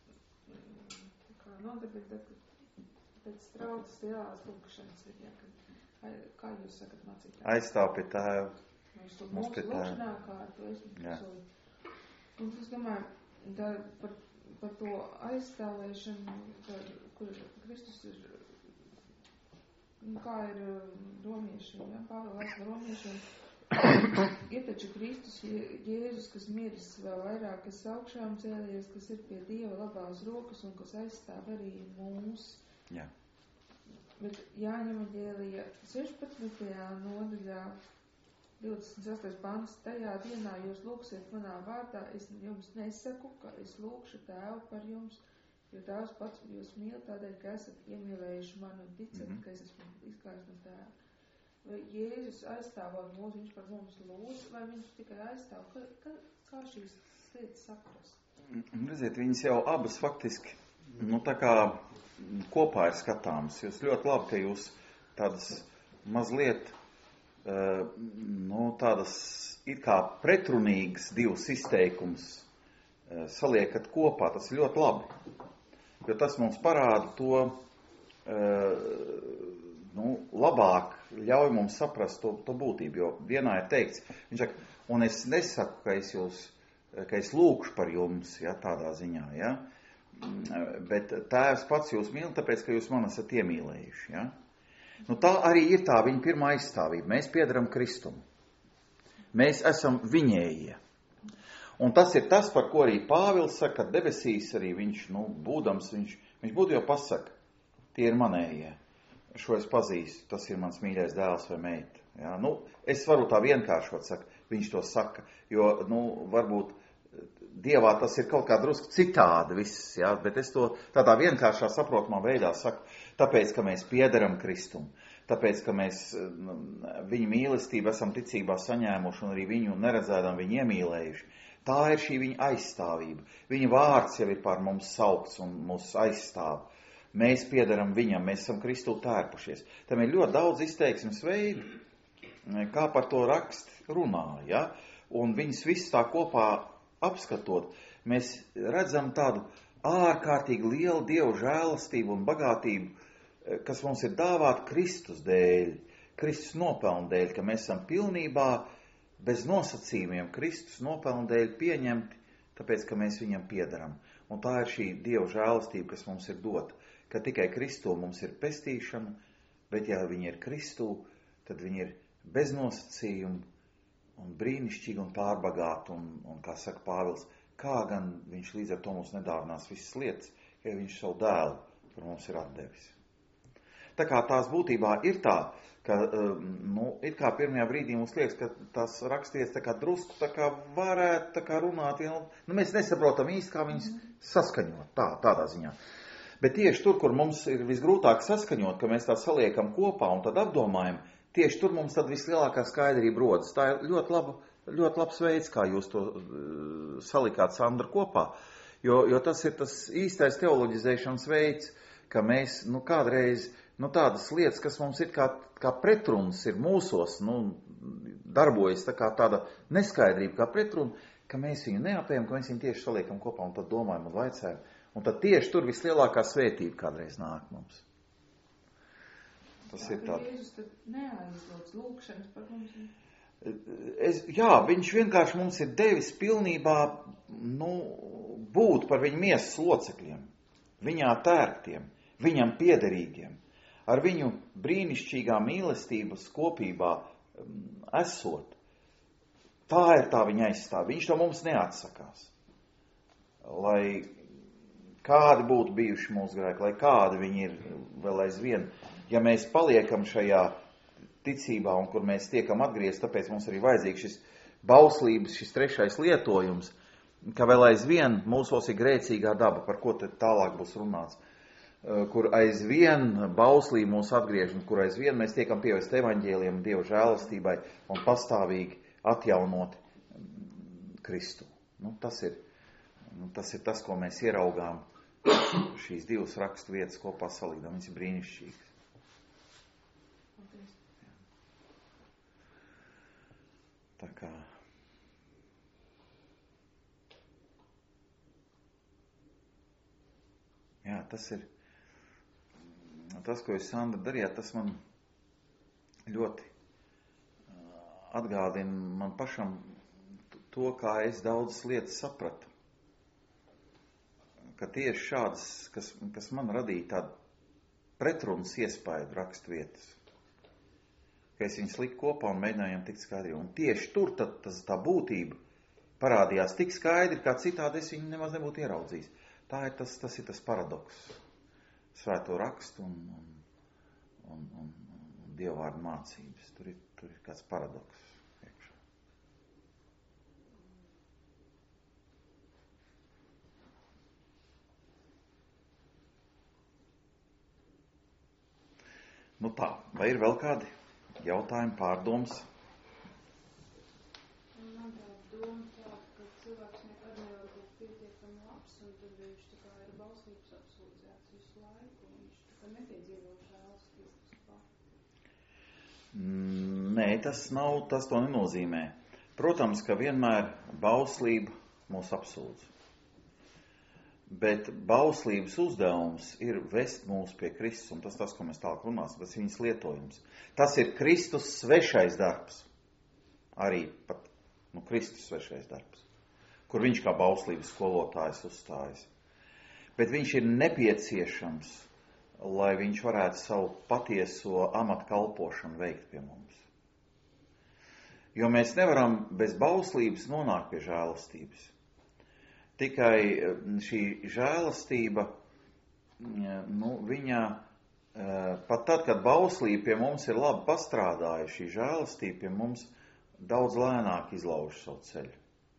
[SPEAKER 2] kā nodarbi pēc traucas lielās lūkšanas ir, ja, kad, kā jūs sakat mācīt?
[SPEAKER 1] Aizstāv pie tēva.
[SPEAKER 2] Mūsu lūkšanā, kā to esmu. Un es domāju, tā, par, par to aizstāvēšanu, par, kur Kristus ir, kā ir romiešiem, ja, Pāvela aizstāv romiešiem, ir taču Kristus Jēzus, kas miris vēl vairāk, kas augšām cēlies, kas ir pie Dieva labās rokas un kas aizstāv arī mūs.
[SPEAKER 1] Jā.
[SPEAKER 2] Bet Jāņa evaņģēlija sešpadsmitajā nodaļā divdesmit sestais pants, tajā dienā jūs lūksiet manā vārdā, es jums nesaku, ka es lūkšu Tēvu par jums, jo Tēvs pats jūs mīl tādēļ, ka esat iemīlējuši mani un ticat, mm-hmm. ka es esmu izgājis no Tēva. Vai Jēzus aizstāvot mūs, viņš par mums lūdz, vai viņš tikai aizstāv? Kā, kā, kā šīs lietas saprast?
[SPEAKER 1] Redziet, viņas jau abas faktiski, nu tā kā kopā ir skatāmas. Jūs ļoti labi, ka jūs tādas mazliet, uh, nu tādas it kā pretrunīgas divas izteikums uh, saliekat kopā. Tas ir ļoti labi, jo tas mums parāda to, uh, nu, labāk ļauj mums saprast to, to būtību, jo vienā ir teikts, viņš saka, un es nesaku, ka es jūs, ka es lūkšu par jums, ja, tādā ziņā, ja, bet Tēvs pats jūs mīl, tāpēc, ka jūs man esat iemīlējuši, ja. Nu, tā arī ir tā viņa pirmā aizstāvība, mēs piedaram Kristumu, mēs esam viņējie, un tas ir tas, par ko arī Pāvils saka, ka debesīs arī viņš, nu, būdams, viņš, viņš būtu jau pasaka, tie ir manējie. Šo es pazīstu, tas ir mans mīļais dēls vai meita. Ja? Nu, es varu tā vienkāršot, saka, viņš to saka, jo, nu, varbūt Dievā tas ir kaut kā drusku citādi viss, ja? Bet es to tādā vienkāršā saprotamā veidā saku, tāpēc, ka mēs piederam Kristumu, tāpēc, ka mēs viņu mīlestību esam ticībā saņēmuši un arī viņu neredzēdam viņu iemīlējuši. Tā ir šī viņa aizstāvība. Viņa vārds jau ir pār mums saukts un mūs aizstāv. Mēs piederam viņam, mēs esam Kristu tērpušies. Tam ir ļoti daudz izteiksmes veidu, kā par to raksti runā, ja? Un viņas viss tā kopā apskatot, mēs redzam tādu ārkārtīgi lielu Dievu žēlastību un bagātību, kas mums ir dāvāta Kristus dēļ. Kristus nopelnu dēļ, ka mēs esam pilnībā bez nosacījumiem Kristus nopelnu dēļ pieņemti, tāpēc, ka mēs viņam piedaram. Un tā ir šī Dieva žēlastība, kas mums ir dota, ka tikai Kristū mums ir pestīšana, bet ja viņi ir Kristū, tad viņi ir bez nosacījumu un brīnišķīgi un pārbagāti, un, un kā saka Pāvils, kā gan viņš līdz ar to mums nedāvinās visas lietas, ja viņš savu dēlu par mums ir atdevis. Tā kā tās būtībā ir tā, ka, nu, it kā pirmajā brīdī mums liekas, ka tās rakstīts tā kā drusku, tā kā varētu tā kā runāt, nu, mēs nesaprotam īsti, kā viņas saskaņot, tā, tādā ziņā. Bet tieši tur, kur mums ir visgrūtāk saskaņot, ka mēs tā saliekam kopā un tad apdomājam, tieši tur mums tad vislielākā skaidrība rodas. Tā ir ļoti laba, ļoti labs veids, kā jūs to uh, salikāt, Sandra, kopā, jo, jo tas ir tas īstais teoloģizēšanas veids, ka mēs, nu, kādreiz, nu, tādas lietas, kas mums ir kā, kā pretrunas, ir mūsos, nu, darbojas tā kā tāda neskaidrība, kā pretruna, ka mēs viņu neapējam, ka mēs viņu tieši saliekam kopā un tad domājam un vaicājam. Un tad tieši tur vislielākā svētība kādreiz nāk mums. Tas
[SPEAKER 3] jā,
[SPEAKER 1] ir tā.
[SPEAKER 3] Jēzus tad neaizdodas lūkšanas par mums.
[SPEAKER 1] Es, jā, viņš vienkārši mums ir devis pilnībā, nu, būt par viņu miesas locekļiem, viņā tērptiem, viņam piederīgiem, ar viņu brīnišķīgā mīlestības kopībā esot. Tā ir tā viņa aizstāv. Viņš to mums neatsakās. Lai kādi būtu bijuši mūsu grēki, lai kādi viņi ir vēl aizvien, ja mēs paliekam šajā ticībā un kur mēs tiekam atgriezt, tāpēc mums arī vajadzīgs šis bauslības, šis trešais lietojums, ka vēl aizvien mūsos ir grēcīgā daba, par ko tad tālāk būs runāts, kur aizvien bauslība mūs atgriež un kur aizvien mēs tiekam pievest evaņģēliem, Dieva žēlastībai un pastāvīgi atjaunot Kristu. Nu, tas ir, nu, tas ir tas, ko mēs ieraugām šīs divas rakstu vietas kopā salīdām. Viņas ir brīnišķīgas. Tā kā jā, tas ir tas, ko jūs, Sandra, darījāt, tas man ļoti atgādina man pašam to, kā es daudzas lietas sapratu. Ka tieši šādas, kas, kas man radīja tādu pretrunas iespaidu rakstvietas. Ka es viņas liku kopā un mēģinājām tikt skaidri. Un tieši tur tad, tas, tā būtība parādījās tik skaidri, kā citādi es viņu nemaz nebūtu ieraudzījis. Tā ir tas, tas ir tas paradoks. Svēto rakstu un, un, un, un, un dievvvārdu mācības. Tur ir, tur ir kāds paradoks iekšā. Nu tā, vai ir vēl kādi jautājumi, pārdomas?
[SPEAKER 2] Man tā doma tā, ka cilvēks nekad nevar būt pietiekami labs, un tad viņš tā kā ir balstības apsūdzēts visu laiku, un viņš tā kā nepiedzīvo žēlastības pār.
[SPEAKER 1] Nē, tas nav, tas to nenozīmē. Protams, ka vienmēr bauslība mūs apsūdz. Bet bauslības uzdevums ir vest mūs pie Kristus, un tas tas, ko mēs tālāk runāsim, tas ir viņas lietojums. Tas ir Kristus svešais darbs. Arī pat, nu, Kristus svešais darbs, kur viņš kā bauslības skolotājs uzstājas. Bet viņš ir nepieciešams, lai viņš varētu savu patieso amatu kalpošanu veikt pie mums. Jo mēs nevaram bez bauslības nonākt pie žēlastības. Tikai šī žēlastība, nu, viņa, pat tad, kad bauslība pie mums ir labi pastrādājusi, šī žēlastība pie mums daudz lēnāk izlauž savu ceļu.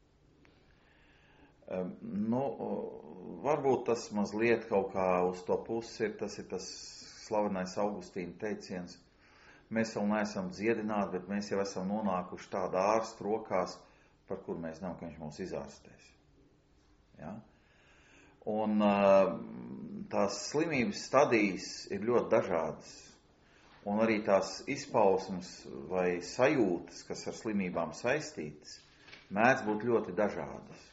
[SPEAKER 1] Nu, varbūt tas mazliet kaut kā uz to pusi ir, tas ir tas slavenais Augustīna teiciens. Mēs vēl neesam dziedināti, bet mēs jau esam nonākuši tādā ārsta rokās, par kur mēs zinām, ka viņš mūs izārstēs. Ja? Un tās slimības stadijas ir ļoti dažādas. Un arī tās izpausmes vai sajūtas, kas ar slimībām saistītas, mēdz būt ļoti dažādas.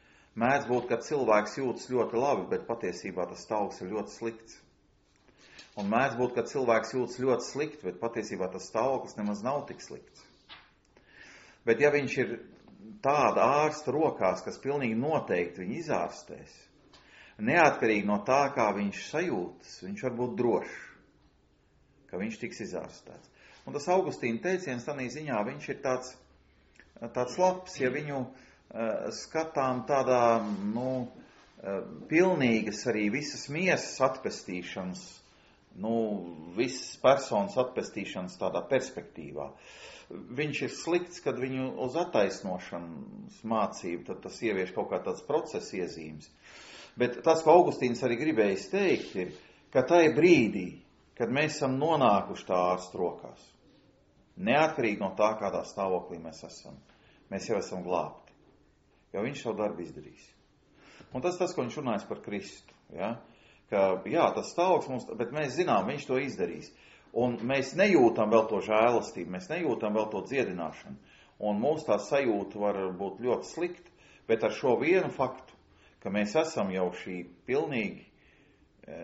[SPEAKER 1] Mēdz būt, ka cilvēks jūtas ļoti labi, bet patiesībā tas stāvoklis ir ļoti slikts. Un mēdz būt, ka cilvēks jūtas ļoti slikti, bet patiesībā tas stāvoklis nemaz nav tik slikts. Bet ja viņš ir tāda ārsta rokās, kas pilnīgi noteikti viņu izārstēs, neatkarīgi no tā, kā viņš sajūtas, viņš var būt drošs, ka viņš tiks izārstēts. Un tas Augustīna teiciens tādā ziņā, viņš ir tāds, tāds labs, ja viņu uh, skatām tādā, nu, uh, pilnīgas arī visas miesas atpestīšanas, nu, visas personas atpestīšanas tādā perspektīvā. Viņš ir slikts, kad viņu uz attaisnošanas mācību, tad tas ievieš kaut kā tāds process iezīmes. Bet tas, ko Augustīns arī gribējis teikt, ir, ka tai brīdī, kad mēs esam nonākuši tā ārsta rokās, neatkarīgi no tā, kādā stāvoklī mēs esam, mēs jau esam glābti, jo viņš savu darbu izdarīs. Un tas tas, ko viņš runājas par Kristu, ja? Ka, jā, tas stāvoklis mums, bet mēs zinām, viņš to izdarīs. Un mēs nejūtam vēl to žēlastību, mēs nejūtam vēl to dziedināšanu. Un mūsu tā sajūta var būt ļoti slikta, bet ar šo vienu faktu, ka mēs esam jau šī pilnīgi e,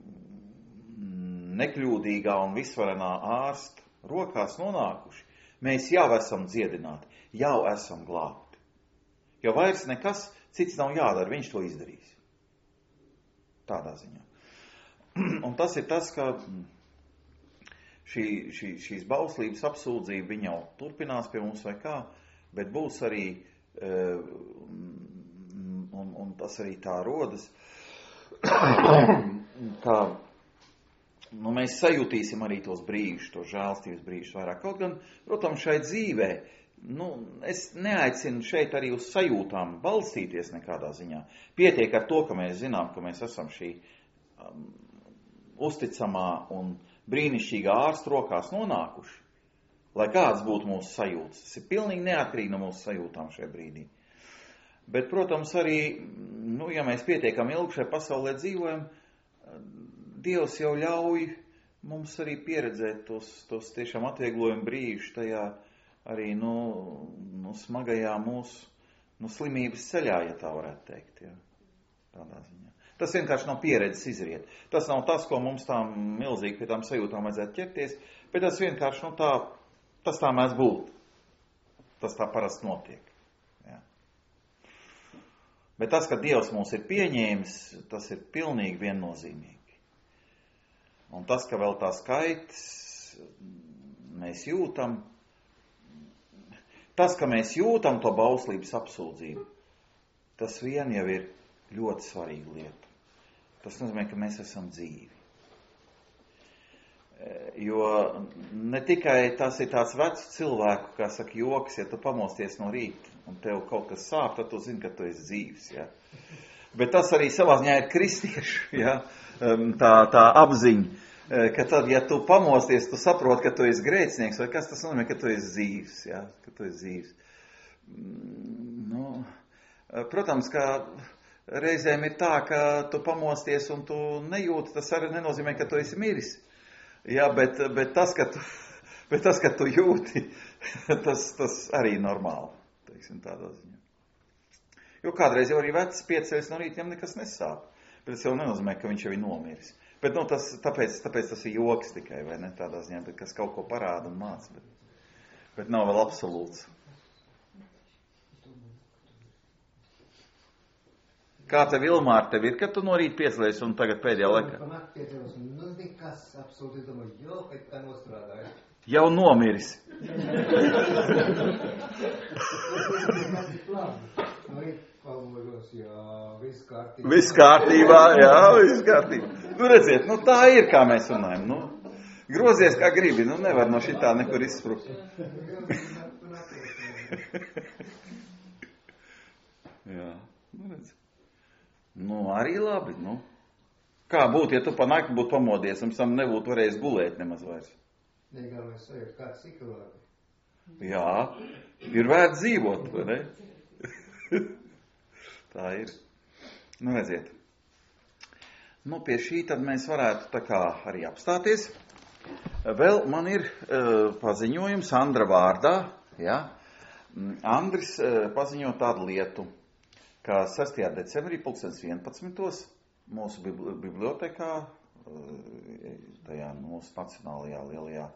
[SPEAKER 1] nekļūdīgā un visvarenā ārsta rokās nonākuši, mēs jau esam dziedināti, jau esam glābti. Jo vairs nekas cits nav jādara, viņš to izdarīs. Tādā ziņā. Un tas ir tas, ka šī, šī, šīs bauslības apsūdzība, viņa jau turpinās pie mums vai kā, bet būs arī, un, un tas arī tā rodas, kā nu, mēs sajutīsim arī tos brīžus, tos žēlstības brīžus vairāk. Kaut gan, protams, šai dzīvē, nu, es neaicinu šeit arī uz sajūtām balstīties nekādā ziņā. Pietiek ar to, ka mēs zinām, ka mēs esam šī um, uzticamā un brīnišķīgā ārsta rokās nonākuši, lai kāds būtu mūsu sajūtas. Tas ir pilnīgi neatkarīgi no mūsu sajūtām šajā brīdī. Bet, protams, arī, nu, ja mēs pietiekam ilgi šajā pasaulē dzīvojam, Dievs jau ļauj mums arī pieredzēt tos, tos tiešām atvieglojumu brīžus tajā arī, nu, nu smagajā mūsu, nu, slimības ceļā, ja tā varētu teikt, jā, tādā ziņā. Tas vienkārši nav pieredzes izriet. Tas nav tas, ko mums tā milzīgi pie tām sajūtām vajadzētu ķerties, bet tas vienkārši, nu, tā, tas tā mēdz būt. Tas tā parasti notiek, jā. Bet tas, ka Dievs mūs ir pieņēmis, tas ir pilnīgi viennozīmīgi. Un tas, ka vēl tā skaitas mēs jūtam, tas, ka mēs jūtam to bauslības apsūdzību, tas vien jau ir ļoti svarīga lieta. Tas nozīmē, ka mēs esam dzīvi. Jo ne tikai tas ir tāds vecs cilvēku, kā saka joks, ja tu pamosties no rīta un tev kaut kas sāp, tad tu zini, ka tu esi dzīvs, ja. Bet tas arī savā ziņā ir kristiešu, ja, tā, tā apziņa, ka tad, ja tu pamosties, tu saproti, ka tu esi grēcinieks, vai kas tas nozīmē, ka tu esi dzīvs, ja, ka tu esi dzīvs. Nu, protams, ka reizēm ir tā, ka tu pamosties un tu nejūti, tas arī nenozīmē, ka tu esi miris. Ja, bet, bet, tas, ka tu, bet tas, ka tu jūti, tas, tas arī normāli, teiksim, tādā ziņā. Jo kādreiz jau arī vecs pieceļas no rīta, viņam nekas nesāp. Bet tas jau nenozīmē, ka viņš jau ir nomiris. Bet, nu, tas, tāpēc, tāpēc tas ir joks tikai, vai ne, tādā ziņā, bet kas kaut ko parāda un māca, bet, bet nav vēl absolūts. Kā tev, Ilmār, tev ir, kad tu no rīta piecelies un tagad pēdējā laikā?
[SPEAKER 6] Panāk piecēlos, nu, nekas absolūti, es domāju, jo, kad tā nostrādāja.
[SPEAKER 1] Jau nomiris.
[SPEAKER 6] No rīta pamožos, jā, viss kārtībā.
[SPEAKER 1] Viss kārtībā, jā, viss kārtībā. Nu, redziet, nu, tā ir, kā mēs runājam, nu. Grozies, kā gribi, nu, nevar no šitā nekur izsprukt. Jā, nu, redz. Nu, arī labi, nu. Kā būtu, ja tu pa nakti būtu pamodies, un sam nebūtu varējis gulēt nemaz vairs?
[SPEAKER 6] Negalvais sajūt, kāds ciklādi.
[SPEAKER 1] Jā, ir vērts dzīvot, vai ne? Tā ir. Nu, redziet. Nu, pie šī tad mēs varētu tā kā arī apstāties. Vēl man ir uh, paziņojums Andra vārdā, ja? Andris uh, paziņo tādu lietu, ka sestajā decembrī pulkstens vienpadsmitos mūsu bibli- bibliotekā tajā mūsu nacionālajā lielajā,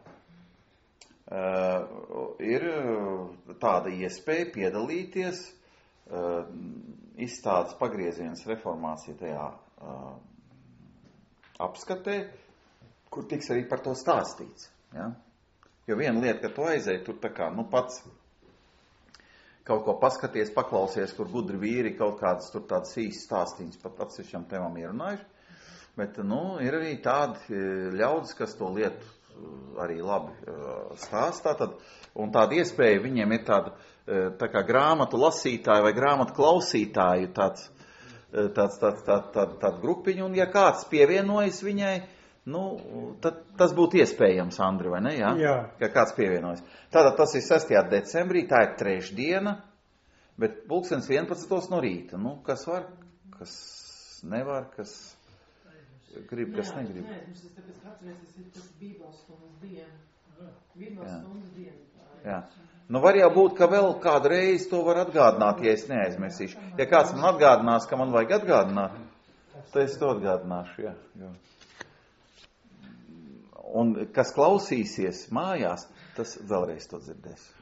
[SPEAKER 1] uh, ir tāda iespēja piedalīties uh, izstādes pagrieziens reformācija tajā uh, apskatē, kur tiks arī par to stāstīts. Ja? Jo viena lieta, ka tu aizēji tur tā kā, nu pats kaut ko paskaties, paklausies, kur gudri vīri kaut kādas tur tādas īstas stāstīņas par atsevišķām tēmām ierunājuši. Bet, nu, ir arī tādi ļaudis, kas to lietu arī labi stāstā. Tad, un tāda iespēja viņiem ir tāda, tā kā grāmatu lasītāju vai grāmatu klausītāju tāds, tāds, tāds, tāds, tāds, tāds grupiņu. Un ja kāds pievienojas viņai, nu, tad tas būtu iespējams, Andri, vai ne? Jā.
[SPEAKER 7] Jā.
[SPEAKER 1] Ja kāds pievienojas. Tātad tas ir sestajā decembrī, tā ir trešdiena, bet pulkstens vienpadsmitos no rīta. Nu, kas var, kas nevar, kas grib, kas negrib.
[SPEAKER 3] Nē, mums tas tāpēc, ka atcerēsies, ir tas Bībeles stundas diena. Bībeles stundas diena.
[SPEAKER 1] Jā. Nu, var jau būt, ka vēl kādu reizi to var atgādināt, ja es neaizmirsīšu. Ja kāds man atgādinās, ka man vajag atgādināt, tad es to atgādināšu, jā. jā. Un kas klausīsies mājās, tas vēlreiz to dzirdēs.